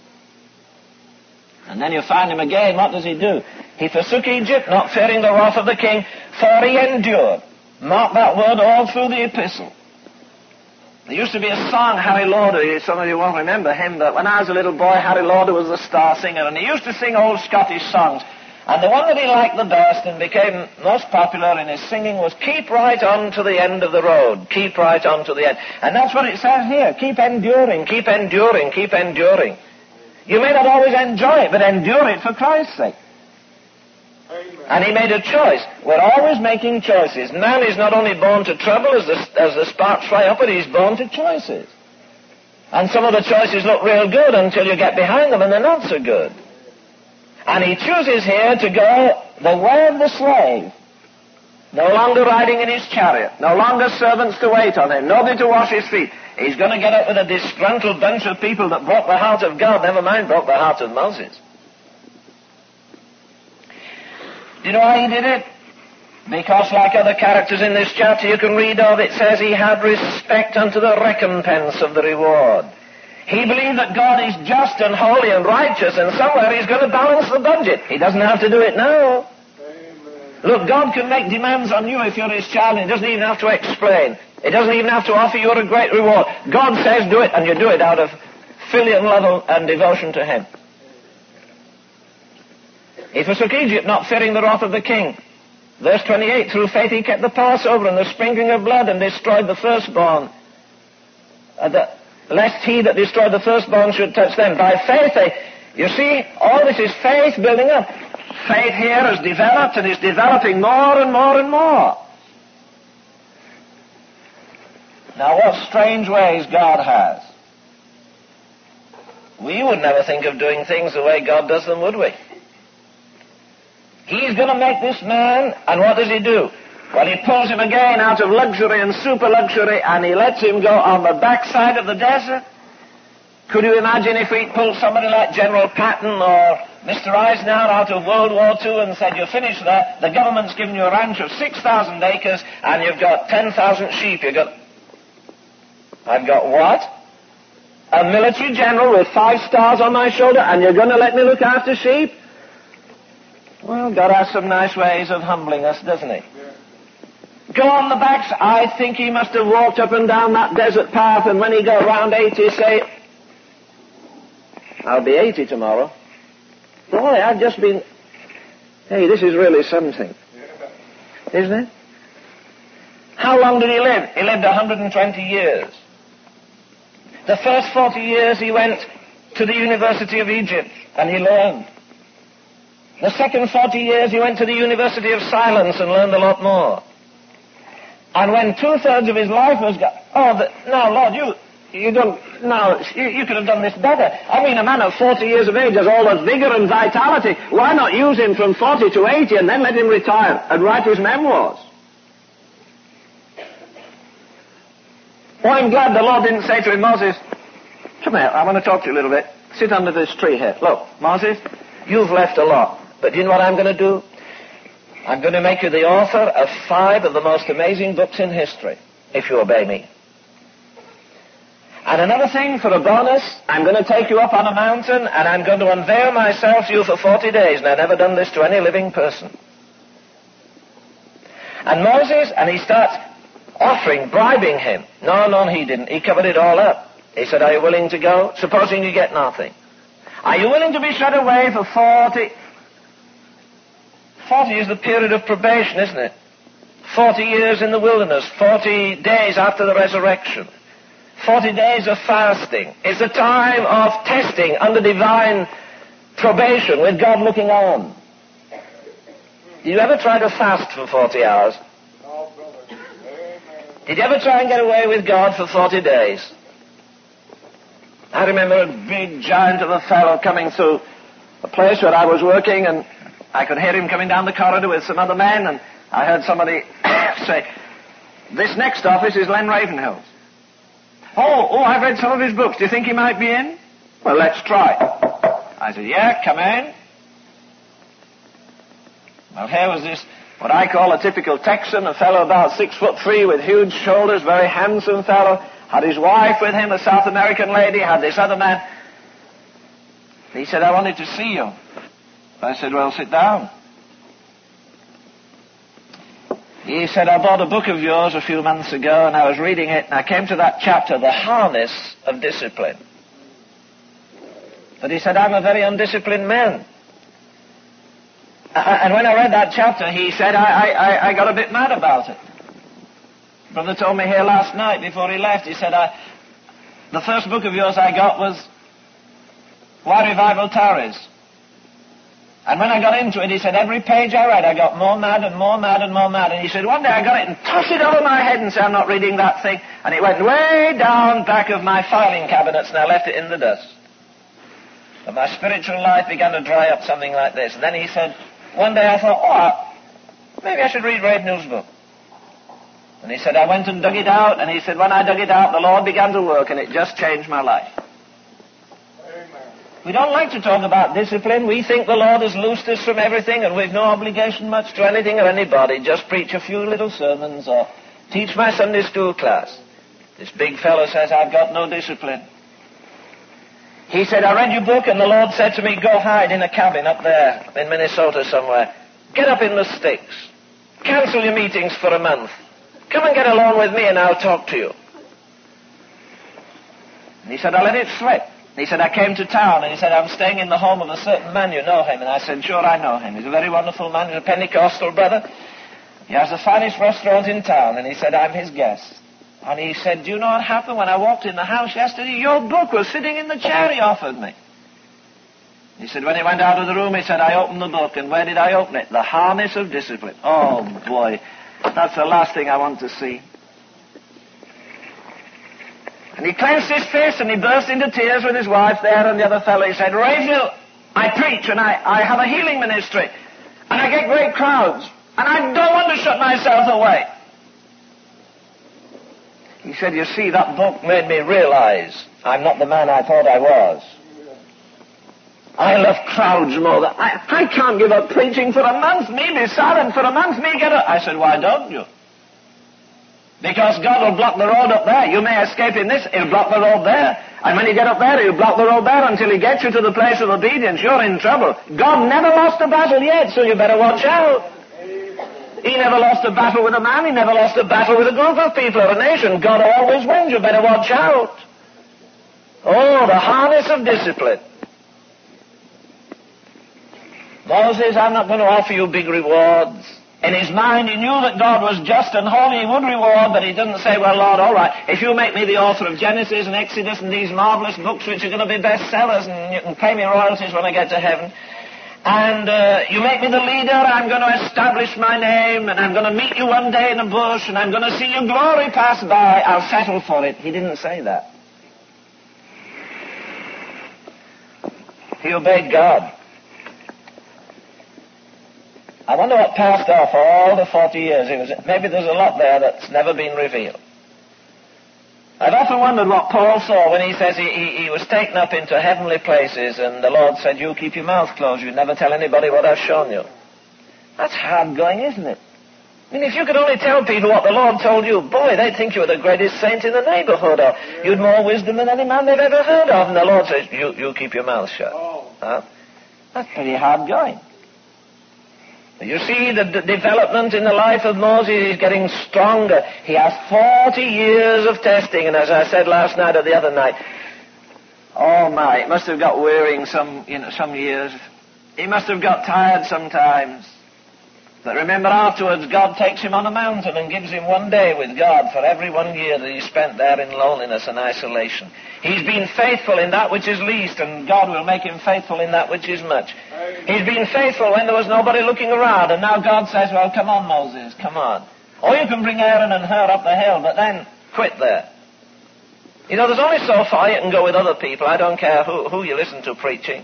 And then you find him again. What does he do? He forsook Egypt, not fearing the wrath of the king, for he endured. Mark that word all through the epistle. There used to be a song, Harry Lauder, some of you won't remember him, but when I was a little boy, Harry Lauder was the star singer, and he used to sing old Scottish songs. And the one that he liked the best and became most popular in his singing was Keep Right On to the End of the Road. Keep right on to the end. And that's what it says here. Keep enduring, keep enduring, keep enduring. You may not always enjoy it, but endure it for Christ's sake. Amen. And he made a choice. We're always making choices. Man is not only born to trouble as the, as the sparks fly up, but he's born to choices. And some of the choices look real good until you get behind them, and they're not so good. And he chooses here to go the way of the slave. No longer riding in his chariot. No longer servants to wait on him. Nobody to wash his feet. He's going to get up with a disgruntled bunch of people that broke the heart of God, never mind broke the heart of Moses. Do you know why he did it? Because like other characters in this chapter you can read of, it says he had respect unto the recompense of the reward. He believed that God is just and holy and righteous, and somewhere he's going to balance the budget. He doesn't have to do it now. Look, God can make demands on you if you're his child, and he doesn't even have to explain. He doesn't even have to offer you a great reward. God says do it, and you do it out of filial love and devotion to him. He forsook Egypt, not fearing the wrath of the king. Verse twenty-eight, through faith he kept the Passover and the sprinkling of blood and destroyed the firstborn. Uh, the, lest he that destroyed the firstborn should touch them. By faith, they, you see, all this is faith building up. Faith here has developed and is developing more and more and more. Now, what strange ways God has. We would never think of doing things the way God does them, would we? He's going to make this man, and what does he do? Well, he pulls him again out of luxury and super luxury, and he lets him go on the backside of the desert. Could you imagine if we'd pulled somebody like General Patton or Mister Eisenhower out of World War Two and said, you're finished there, the government's given you a ranch of six thousand acres, and you've got ten thousand sheep. You've got... I've got what? A military general with five stars on my shoulder, and you're going to let me look after sheep? Well, God has some nice ways of humbling us, doesn't he? Go on the backs. I think he must have walked up and down that desert path, and when he got round eighty, say, I'll be eighty tomorrow. Boy, I've just been... Hey, this is really something. Isn't it? How long did he live? He lived one hundred twenty years. The first forty years he went to the University of Egypt, and he learned. The second forty years he went to the University of Silence and learned a lot more. And when two-thirds of his life was gone... Oh, the, no, Lord, you... You don't... No, you, you could have done this better. I mean, a man of forty years of age has all the vigor and vitality. Why not use him from forty to eighty and then let him retire and write his memoirs? Oh, I'm glad the Lord didn't say to him, Moses, come here, I want to talk to you a little bit. Sit under this tree here. Look, Moses, you've left a lot. But you know what I'm going to do? I'm going to make you the author of five of the most amazing books in history, if you obey me. And another thing, for a bonus, I'm going to take you up on a mountain, and I'm going to unveil myself to you for forty days, and I've never done this to any living person. And Moses, and he starts offering, bribing him. No, no, he didn't. He covered it all up. He said, are you willing to go? Supposing you get nothing. Are you willing to be shut away for forty... Forty is the period of probation, isn't it? Forty years in the wilderness, forty days after the resurrection, forty days of fasting. It's a time of testing under divine probation with God looking on. Did you ever try to fast for forty hours? No, brother. Amen. Did you ever try and get away with God for forty days? I remember a big giant of a fellow coming through a place where I was working, and I could hear him coming down the corridor with some other men, and I heard somebody say, this next office is Len Ravenhill's. Oh, oh, I've read some of his books. Do you think he might be in? Well, let's try. I said, yeah, come in. Well, here was this, what I call a typical Texan, a fellow about six foot three with huge shoulders, very handsome fellow. Had his wife with him, a South American lady, had this other man. He said, I wanted to see you. I said, well, sit down. He said, I bought a book of yours a few months ago, and I was reading it, and I came to that chapter, The Harness of Discipline. But he said, I'm a very undisciplined man. And when I read that chapter, he said, I, I, I got a bit mad about it. Brother told me here last night before he left, he said, I, the first book of yours I got was Why Revival Tarries. And when I got into it, he said, every page I read, I got more mad and more mad and more mad. And he said, one day I got it and tossed it over my head and said, I'm not reading that thing. And it went way down back of my filing cabinets, and I left it in the dust. And my spiritual life began to dry up, something like this. And then he said, one day I thought, oh, maybe I should read Ravenhill's book. And he said, I went and dug it out, and he said, when I dug it out, the Lord began to work, and it just changed my life. We don't like to talk about discipline. We think the Lord has loosed us from everything, and we've no obligation much to anything or anybody. Just preach a few little sermons or teach my Sunday school class. This big fellow says, I've got no discipline. He said, I read your book, and the Lord said to me, go hide in a cabin up there in Minnesota somewhere. Get up in the sticks. Cancel your meetings for a month. Come and get along with me, and I'll talk to you. And he said, I let it slip. He said, I came to town, and he said, I'm staying in the home of a certain man, you know him. And I said, sure, I know him. He's a very wonderful man. He's a Pentecostal brother. He has the finest restaurant in town, and he said, I'm his guest. And he said, do you know what happened when I walked in the house yesterday? Your book was sitting in the chair he offered me. He said, when he went out of the room, he said, I opened the book, and where did I open it? The Harness of Discipline. Oh, boy, that's the last thing I want to see. And he clenched his fist, and he burst into tears with his wife there and the other fellow. He said, Ravenhill, I preach, and I, I have a healing ministry, and I get great crowds, and I don't want to shut myself away. He said, you see, that book made me realize I'm not the man I thought I was. I love crowds more than... I, I can't give up preaching for a month, me be silent for a month, me get up. I said, why don't you? Because God will block the road up there. You may escape in this, he'll block the road there. And when you get up there, you block the road there until he gets you to the place of obedience. You're in trouble. God never lost a battle yet, so you better watch out. He never lost a battle with a man. He never lost a battle with a group of people or a nation. God always wins. You better watch out. Oh, the harness of discipline. Moses, I'm not going to offer you big rewards. In his mind, he knew that God was just and holy. He would reward, but he didn't say, well, Lord, all right, if you make me the author of Genesis and Exodus and these marvelous books which are going to be bestsellers and you can pay me royalties when I get to heaven, and uh, you make me the leader, I'm going to establish my name, and I'm going to meet you one day in a bush, and I'm going to see your glory pass by, I'll settle for it. He didn't say that. He obeyed God. I wonder what passed off for all the forty years. It was, maybe there's a lot there that's never been revealed. I've often wondered what Paul saw when he says he, he, he was taken up into heavenly places and the Lord said, you keep your mouth closed, you never tell anybody what I've shown you. That's hard going, isn't it? I mean, if you could only tell people what the Lord told you, boy, they'd think you were the greatest saint in the neighborhood, or you'd more wisdom than any man they've ever heard of. And the Lord says, you, you keep your mouth shut. Huh? That's pretty hard going. You see the d- development in the life of Moses is getting stronger. He has forty years of testing, and as I said last night or the other night, oh my, it must have got wearing some, you know, some years. He must have got tired sometimes. But remember afterwards, God takes him on a mountain and gives him one day with God for every one year that he spent there in loneliness and isolation. He's been faithful in that which is least, and God will make him faithful in that which is much. He's been faithful when there was nobody looking around, and now God says, well, come on, Moses, come on. Or you can bring Aaron and Hur up the hill, but then quit there. You know, there's only so far you can go with other people. I don't care who, who you listen to preaching.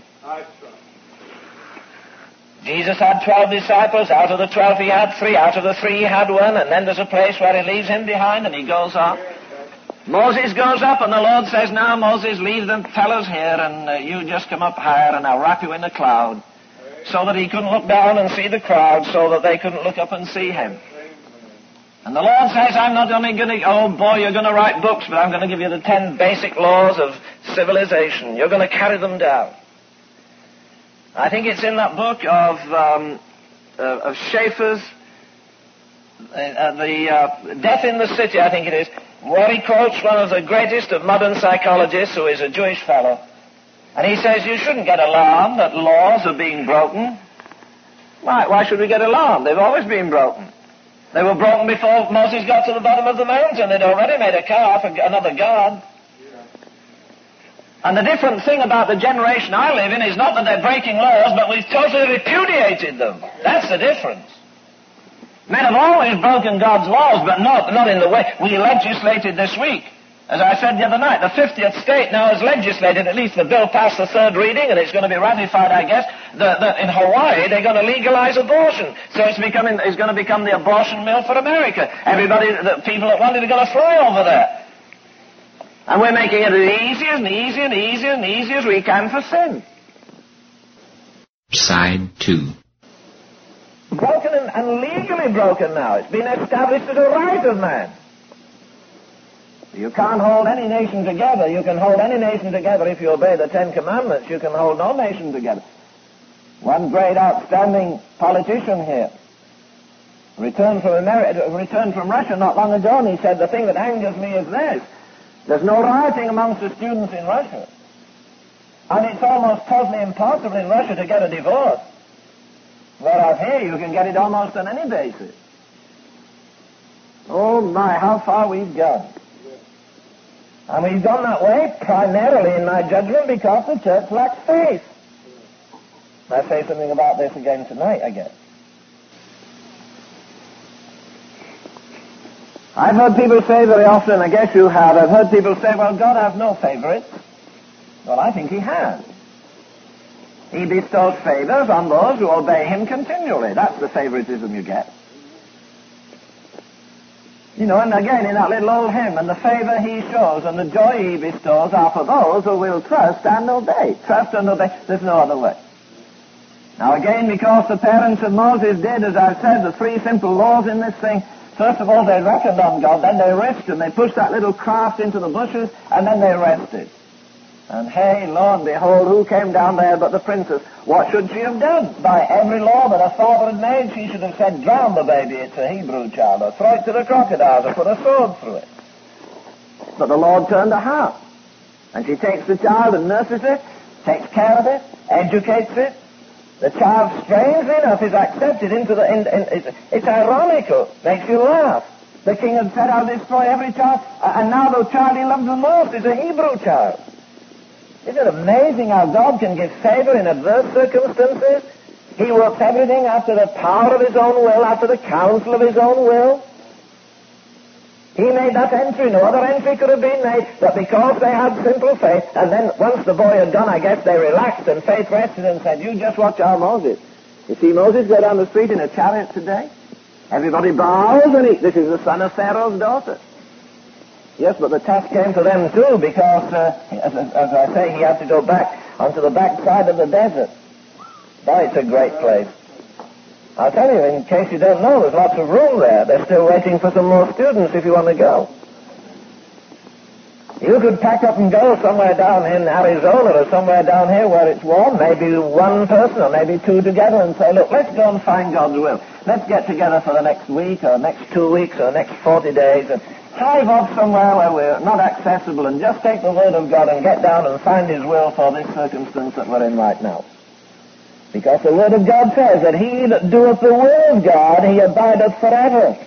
Jesus had twelve disciples. Out of the twelve he had three. Out of the three he had one. And then there's a place where he leaves him behind and he goes on. Moses goes up and the Lord says, now Moses, leave the fellows here and uh, you just come up higher and I'll wrap you in a cloud. So that he couldn't look down and see the crowd, so that they couldn't look up and see him. And the Lord says, I'm not only going to, oh boy, you're going to write books, but I'm going to give you the ten basic laws of civilization. You're going to carry them down. I think it's in that book of um, uh, of Schaeffer's, uh, the uh, Death in the City, I think it is, where he quotes one of the greatest of modern psychologists, who is a Jewish fellow. And he says, you shouldn't get alarmed that laws are being broken. Why, why should we get alarmed? They've always been broken. They were broken before Moses got to the bottom of the mountain. They'd already made a calf, another god. And the different thing about the generation I live in is not that they're breaking laws, but we've totally repudiated them. That's the difference. Men have always broken God's laws, but not, not in the way we legislated this week. As I said the other night, the fiftieth state now has legislated, at least the bill passed the third reading, and it's going to be ratified, I guess, that, that in Hawaii they're going to legalize abortion. So it's becoming, it's going to become the abortion mill for America. Everybody, the people that wanted are going to fly over there. And we're making it as easy and easier and easier and easier as we can for sin. Side two. Broken and, and legally broken now. It's been established as a right of man. You can't hold any nation together. You can hold any nation together if you obey the Ten Commandments. You can hold no nation together. One great outstanding politician here returned from America, returned from Russia not long ago, and he said, the thing that angers me is this. There's no rioting amongst the students in Russia. And it's almost totally impossible in Russia to get a divorce. Whereas here you can get it almost on any basis. Oh my, how far we've gone. And we've gone that way primarily, in my judgment, because the church lacks faith. I'll say something about this again tonight, I guess. I've heard people say very often, I guess you have, I've heard people say, well, God has no favorites. Well, I think he has. He bestows favors on those who obey him continually. That's the favoritism you get. You know, and again in that little old hymn, and the favor he shows and the joy he bestows are for those who will trust and obey. Trust and obey. There's no other way. Now again, because the parents of Moses did, as I've said, the three simple laws in this thing, first of all, they reckoned on God, then they rested, and they pushed that little craft into the bushes, and then they rested. And hey, lo and behold, who came down there but the princess? What should she have done? By every law that her father had made, she should have said, drown the baby, it's a Hebrew child, or throw it to the crocodiles, or put a sword through it. But the Lord turned her heart. And she takes the child and nurses it, takes care of it, educates it. The child, strangely enough, is accepted into the... In, in, it's, it's ironical, makes you laugh. The king had said, I'll destroy every child, and now the child he loves the most is a Hebrew child. Isn't it amazing how God can give favor in adverse circumstances? He works everything after the power of his own will, after the counsel of his own will. He made that entry. No other entry could have been made, but because they had simple faith, and then once the boy had gone, I guess they relaxed, and faith rested and said, you just watch our Moses. You see Moses go down the street in a chariot today? Everybody bows, and he, this is the son of Pharaoh's daughter. Yes, but the test came to them too, because, uh, as, as I say, he had to go back onto the back side of the desert. Boy, it's a great place. I'll tell you, in case you don't know, there's lots of room there. They're still waiting for some more students if you want to go. You could pack up and go somewhere down in Arizona or somewhere down here where it's warm, maybe one person or maybe two together, and say, look, let's go and find God's will. Let's get together for the next week or next two weeks or next forty days and hive off somewhere where we're not accessible and just take the Word of God and get down and find His will for this circumstance that we're in right now. Because the Word of God says that he that doeth the will of God, he abideth forever.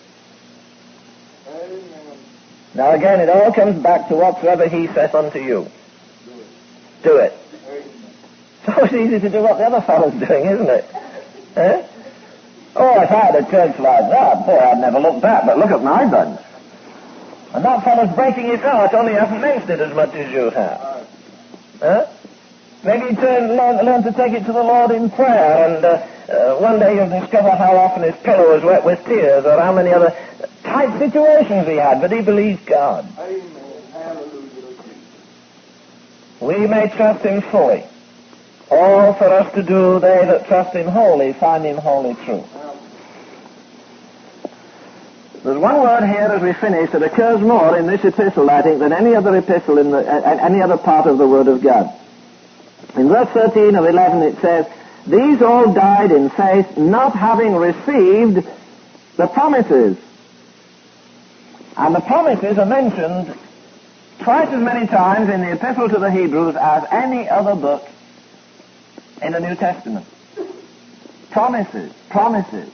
Amen. Now again, it all comes back to whatsoever he saith unto you. Do it. Do it. Amen. So it's easy to do what the other fellow's doing, isn't it? Eh? Oh, if I had a church like that, boy, I'd never look back, but look at my bunch. And that fellow's breaking his heart, only he hasn't mentioned it as much as you have. Huh? Maybe turn, learn, learn to take it to the Lord in prayer, and uh, uh, one day you'll discover how often his pillow was wet with tears, or how many other tight situations he had, but he believed God. Amen. Hallelujah. We may trust him fully. All for us to do, they that trust him wholly find him wholly true. There's one word here as we finish that occurs more in this epistle, I think, than any other epistle in the, uh, any other part of the Word of God. In verse thirteen of eleven it says, these all died in faith, not having received the promises. And the promises are mentioned twice as many times in the epistle to the Hebrews as any other book in the New Testament. Promises, promises.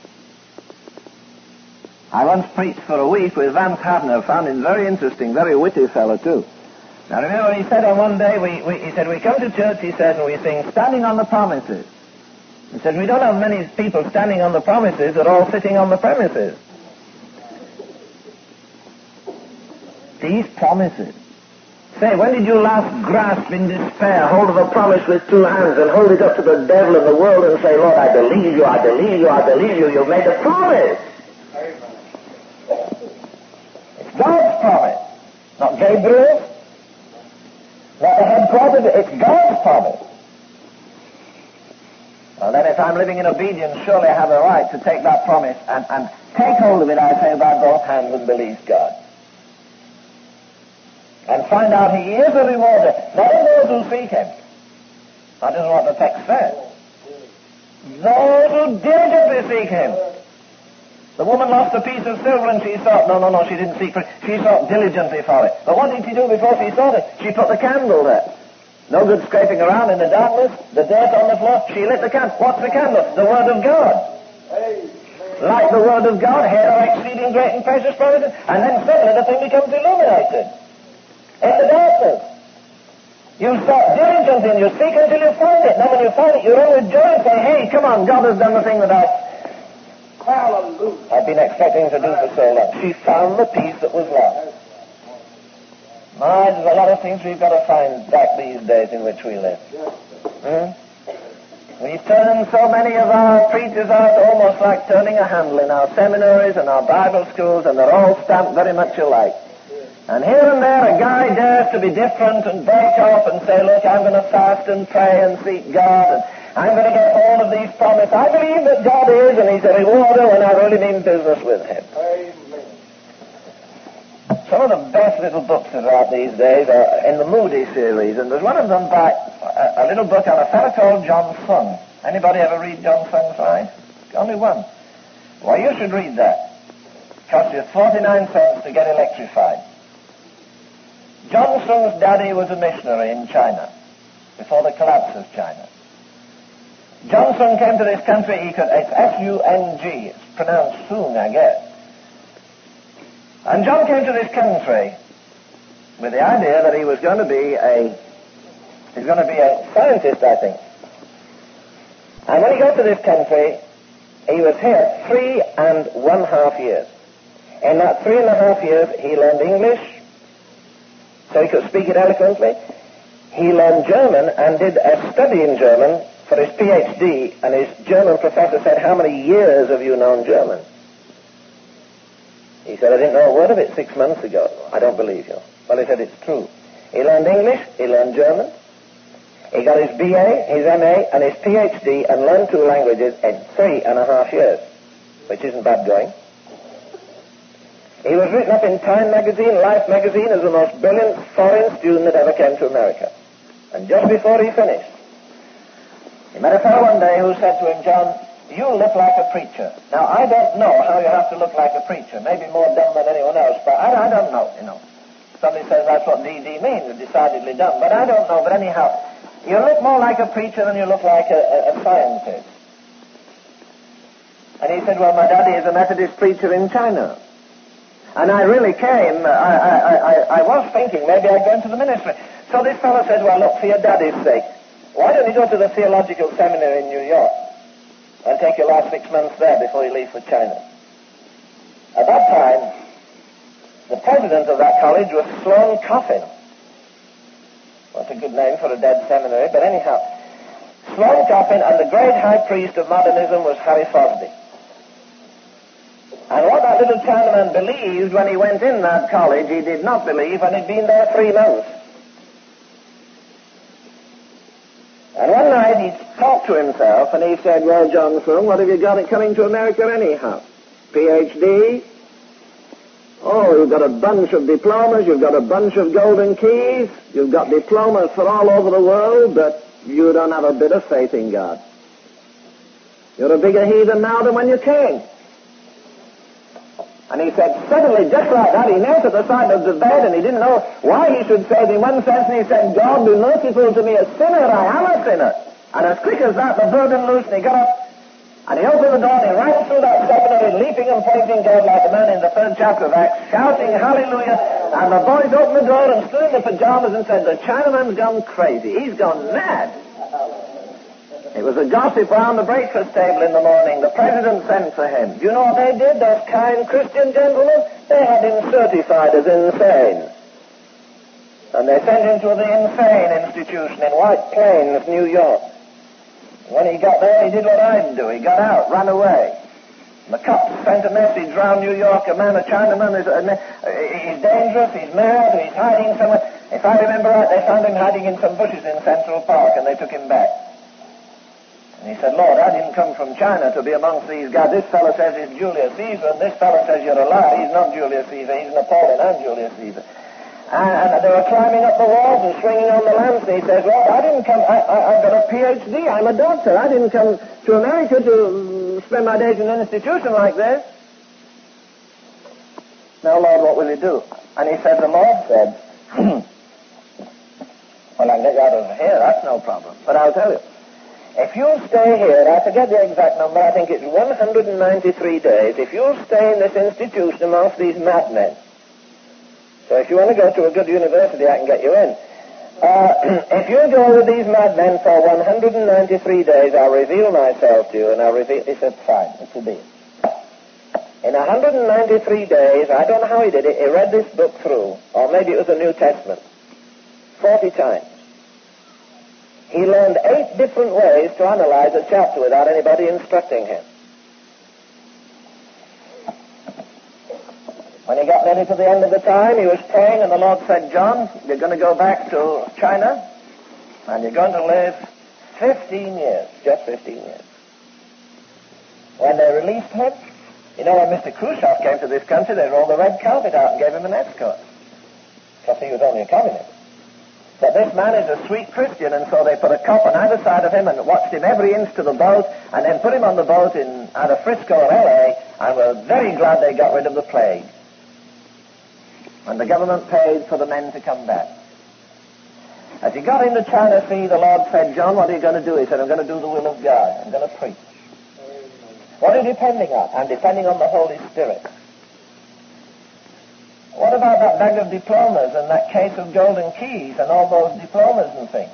I once preached for a week with Vance Havner, found him very interesting, very witty fellow too. Now remember, he said on one day, we, we, he said, we come to church, he said, and we sing, standing on the promises. He said, we don't have many people standing on the promises, they're all sitting on the premises. These promises. Say, when did you last grasp in despair, hold of a promise with two hands and hold it up to the devil and the world and say, Lord, I believe you, I believe you, I believe you, you've made a promise. It's God's promise, not Gabriel's. Not the headquarters, it's God's promise. Well, then if I'm living in obedience, surely I have a right to take that promise and, and take hold of it, I say, by both hands and believe God. And find out he is a rewarder, not of those who seek him. That is what the text says. Those who diligently seek him. The woman lost a piece of silver and she sought, no, no, no, she didn't seek for it. She sought diligently for it. But what did she do before she sought it? She put the candle there. No good scraping around in the darkness, the dirt on the floor. She lit the candle. What's the candle? The Word of God. Light the Word of God, hear our exceeding great and precious promises, and then suddenly the thing becomes illuminated. In the darkness. You sought diligently and you seek until you find it. Now when you find it, you run with joy and say, hey, come on, God has done the thing that I... Hallelujah. I've been expecting to do for so long. She found the peace that was lost. My, there's a lot of things we've got to find back these days in which we live. Hmm? We've turned so many of our preachers out almost like turning a handle in our seminaries and our Bible schools, and they're all stamped very much alike. And here and there a guy dares to be different and break off and say, look, I'm going to fast and pray and seek God, and I'm going to get all of these promises. I believe that God is, and he's a rewarder when I really mean business with him. Amen. Some of the best little books that are out these days are in the Moody series, and there's one of them by a, a little book on a fellow called John Sung. Anybody ever read John Sung's life? Only one. Well, you should read that. It costs you forty-nine cents to get electrified. John Sung's daddy was a missionary in China, before the collapse of China. John Sung came to this country, he could, it's S U N G, it's pronounced Sung, I guess. And John came to this country with the idea that he was going to be a, he was going to be a scientist, I think. And when he got to this country, he was here three and one half years. In that three and a half years, he learned English, so he could speak it eloquently. He learned German and did a study in German for his P H D, and his German professor said, "How many years have you known German?" He said, "I didn't know a word of it six months ago." "I don't believe you." Well, he said, "It's true." He learned English, he learned German, he got his B A, his M A, and his P H D, and learned two languages in three and a half years, which isn't bad going. He was written up in Time magazine, Life magazine, as the most brilliant foreign student that ever came to America. And just before he finished, he met a fellow one day who said to him, "John, you look like a preacher." Now, I don't know how you have to look like a preacher. Maybe more dumb than anyone else, but I, I don't know, you know. Somebody says that's what D D means, decidedly dumb, but I don't know. But anyhow, you look more like a preacher than you look like a, a, a scientist. And he said, "Well, my daddy is a Methodist preacher in China. And I really came, I, I, I, I was thinking maybe I'd go into the ministry." So this fellow said, "Well, look, for your daddy's sake, why don't you go to the theological seminary in New York and take your last six months there before you leave for China?" At that time, the president of that college was Sloan Coffin. What a good name for a dead seminary, but anyhow, Sloan Coffin, and the great high priest of modernism was Harry Fosby. And what that little Chinaman believed when he went in that college, he did not believe when he'd been there three months. And one night he talked to himself and he said, "Well, John Sung, what have you got coming to America anyhow? P H D? Oh, you've got a bunch of diplomas, you've got a bunch of golden keys, you've got diplomas for all over the world, but you don't have a bit of faith in God. You're a bigger heathen now than when you came." And he said, suddenly, just like that, he knelt at the side of the bed, and he didn't know why he should say it in one sense, and he said, "God, be merciful to me, a sinner. I am a sinner." And as quick as that, the burden loosed, and he got up, and he opened the door, and he ran through that seminary, leaping and praising God like the man in the third chapter of Acts, shouting hallelujah, and the boys opened the door and stood in the pajamas and said, "The Chinaman's gone crazy. He's gone mad." It was a gossip round the breakfast table in the morning. The president sent for him. Do you know what they did, those kind Christian gentlemen? They had him certified as insane. And they sent him to the insane institution in White Plains, New York. When he got there, he did what I'd do. He got out, ran away. And the cops sent a message round New York, a man, a Chinaman, is, uh, he's dangerous, he's mad, he's hiding somewhere. If I remember right, they found him hiding in some bushes in Central Park, and they took him back. And he said, "Lord, I didn't come from China to be amongst these guys. This fellow says he's Julius Caesar, and this fellow says you're a liar. He's not Julius Caesar. He's Napoleon and Julius Caesar." And, and they were climbing up the walls and swinging on the lamps, and he says, "Lord, I didn't come, I, I, I've got a P H D. I'm a doctor. I didn't come to America to spend my days in an institution like this." "Now, Lord, what will you do?" And he said, the Lord said, "Well, I can get you out of here. That's no problem. But I'll tell you. If you'll stay here," I forget the exact number, I think it's one hundred ninety-three days, "if you'll stay in this institution amongst these madmen." So if you want to go to a good university, I can get you in. Uh, "if you go with these madmen for one hundred ninety-three days, I'll reveal myself to you," and I'll reveal... He said, "Fine, it's a deal." In one hundred ninety-three days, I don't know how he did it, he read this book through, or maybe it was the New Testament, forty times. He learned eight different ways to analyze a chapter without anybody instructing him. When he got nearly to the end of the time, he was praying, and the Lord said, "John, you're going to go back to China, and you're going to live fifteen years, just fifteen years. When they released him, You know, when Mister Khrushchev came to this country, they rolled the red carpet out and gave him an escort. Because he was only a communist. But this man is a sweet Christian, and so they put a cop on either side of him and watched him every inch to the boat, and then put him on the boat in either Frisco or L A, and were very glad they got rid of the plague. And the government paid for the men to come back. As he got into China Sea, the Lord said, John, what are you going to do? He said, I'm going to do the will of God. I'm going to preach. What are you depending on? I'm depending on the Holy Spirit. What about that bag of diplomas and that case of golden keys and all those diplomas and things?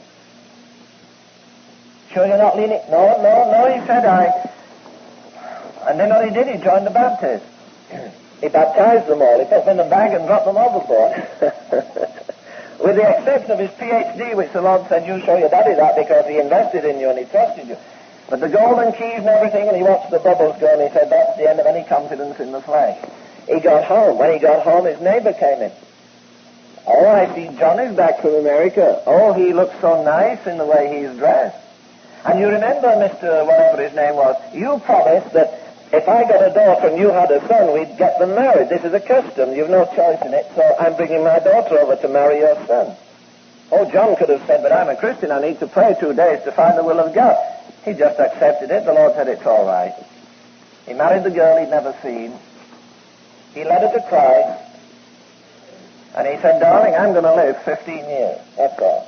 Sure you're not leaning? No, no, no, he said, I... And then what he did, he joined the Baptists. He baptized them all. He put them in a bag and dropped them overboard. With the exception of his P H D, which the Lord said, you show your daddy that because he invested in you and he trusted you. But the golden keys and everything, and he watched the bubbles go, and he said, that's the end of any confidence in the flesh. He got home. When he got home, his neighbor came in. Oh, I see John is back from America. Oh, he looks so nice in the way he's dressed. And you remember, Mister whatever his name was, you promised that if I got a daughter and you had a son, we'd get them married. This is a custom. You've no choice in it, so I'm bringing my daughter over to marry your son. Oh, John could have said, but I'm a Christian. I need to pray two days to find the will of God. He just accepted it. The Lord said, it's all right. He married the girl he'd never seen. He led her to Christ. And he said, darling, I'm going to live fifteen years. That's all.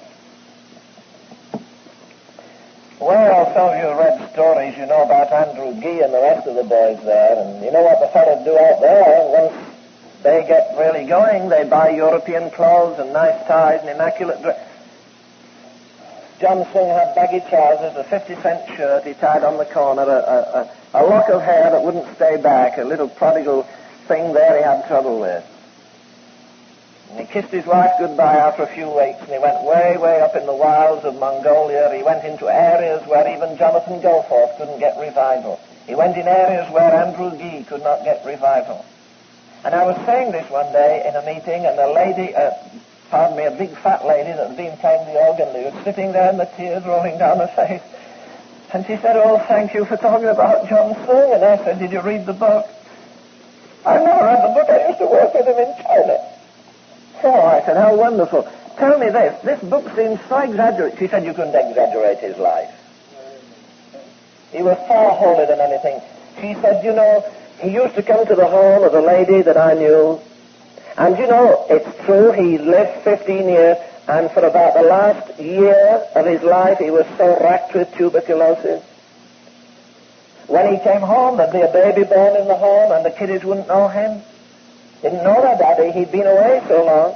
Well, some of you read stories, you know, about Andrew Gee and the rest of the boys there. And you know what the fellows do out there? Once they get really going, they buy European clothes and nice ties and immaculate dress. John Sung had baggy trousers, a fifty-cent shirt he tied on the corner, a, a, a, a lock of hair that wouldn't stay back, a little prodigal thing there he had trouble with. And he kissed his wife goodbye after a few weeks, and he went way, way up in the wilds of Mongolia. He went into areas where even Jonathan Goforth couldn't get revival. He went in areas where Andrew Gee could not get revival. And I was saying this one day in a meeting, and a lady... Uh, Pardon me, a big fat lady that had been playing the organ, she was sitting there and the tears rolling down her face. And she said, oh, thank you for talking about John Sung. And I said, did you read the book? I've never read the book. I used to work with him in China. Oh, I said, how wonderful. Tell me this. This book seems so exaggerated. She said, you couldn't exaggerate his life. He was far holier than anything. She said, you know, he used to come to the home of a lady that I knew. And you know, it's true, he lived fifteen years, and for about the last year of his life, he was so racked with tuberculosis. When he came home, there'd be a baby born in the home, and the kiddies wouldn't know him. Didn't know their daddy, he'd been away so long.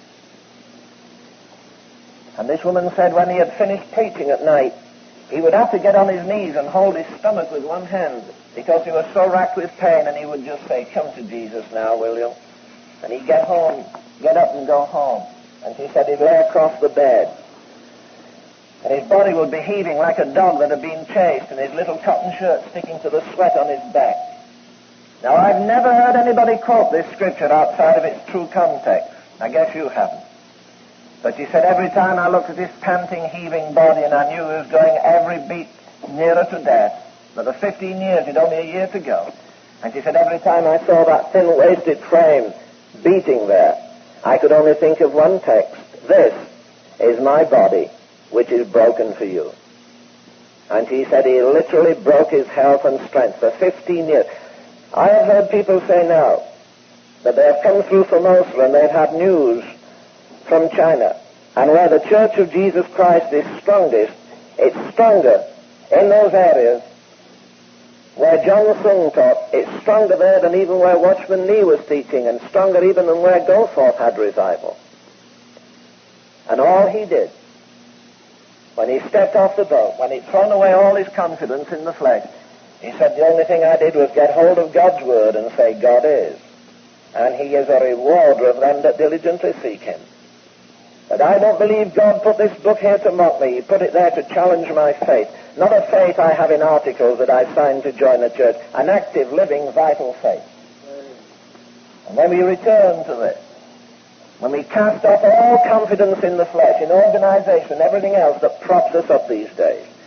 And this woman said when he had finished preaching at night, he would have to get on his knees and hold his stomach with one hand, because he was so racked with pain, and he would just say, come to Jesus now, will you? And he'd get home, get up and go home. And she said he'd lay across the bed. And his body would be heaving like a dog that had been chased, and his little cotton shirt sticking to the sweat on his back. Now, I've never heard anybody quote this scripture outside of its true context. I guess you haven't. But she said every time I looked at his panting, heaving body, and I knew he was going every beat nearer to death. For the fifteen years, he'd only a year to go. And she said every time I saw that thin-waisted frame beating there, I could only think of one text. This is my body, which is broken for you. And he said he literally broke his health and strength for fifteen years. I have heard people say now that they have come through Formosa and they've had news from China. And where the Church of Jesus Christ is strongest, it's stronger in those areas where John Sung taught. It's stronger there than even where Watchman Nee was teaching, and stronger even than where Goforth had revival. And all he did, when he stepped off the boat, when he'd thrown away all his confidence in the flesh, he said, the only thing I did was get hold of God's word and say, God is. And he is a rewarder of them that diligently seek him. But I don't believe God put this book here to mock me. He put it there to challenge my faith. Not a faith I have in articles that I signed to join the church. An active, living, vital faith. And when we return to this, when we cast off all confidence in the flesh, in organization, everything else that props us up these days,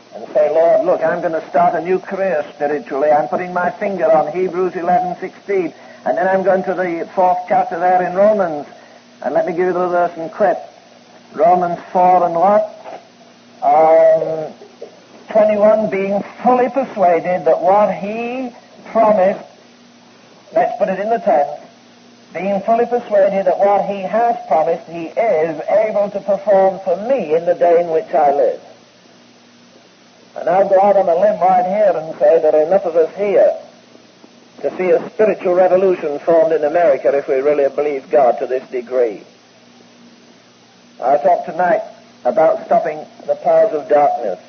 and say, Lord, look, I'm going to start a new career spiritually. I'm putting my finger on Hebrews eleven sixteen, and then I'm going to the fourth chapter there in Romans, and let me give you the verse and quit. Romans four and what? Um, twenty-one, being fully persuaded that what he promised, let's put it in the tense, being fully persuaded that what he has promised he is able to perform for me in the day in which I live. And I'll go out on a limb right here and say there are enough of us here to see a spiritual revolution formed in America if we really believe God to this degree. I'll talk tonight about stopping the powers of darkness.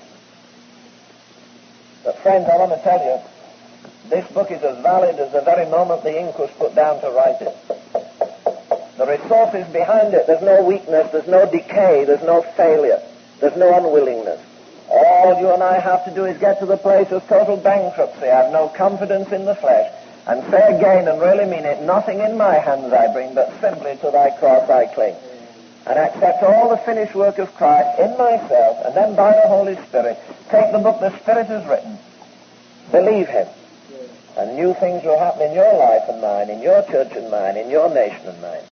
But friends, I want to tell you, this book is as valid as the very moment the ink was put down to write it. The resources behind it, there's no weakness, there's no decay, there's no failure, there's no unwillingness. All you and I have to do is get to the place of total bankruptcy. I have no confidence in the flesh. And say again, and really mean it, nothing in my hands I bring, but simply to thy cross I cling. And accept all the finished work of Christ in myself, and then by the Holy Spirit, take the book the Spirit has written. Believe him. And new things will happen in your life and mine, in your church and mine, in your nation and mine.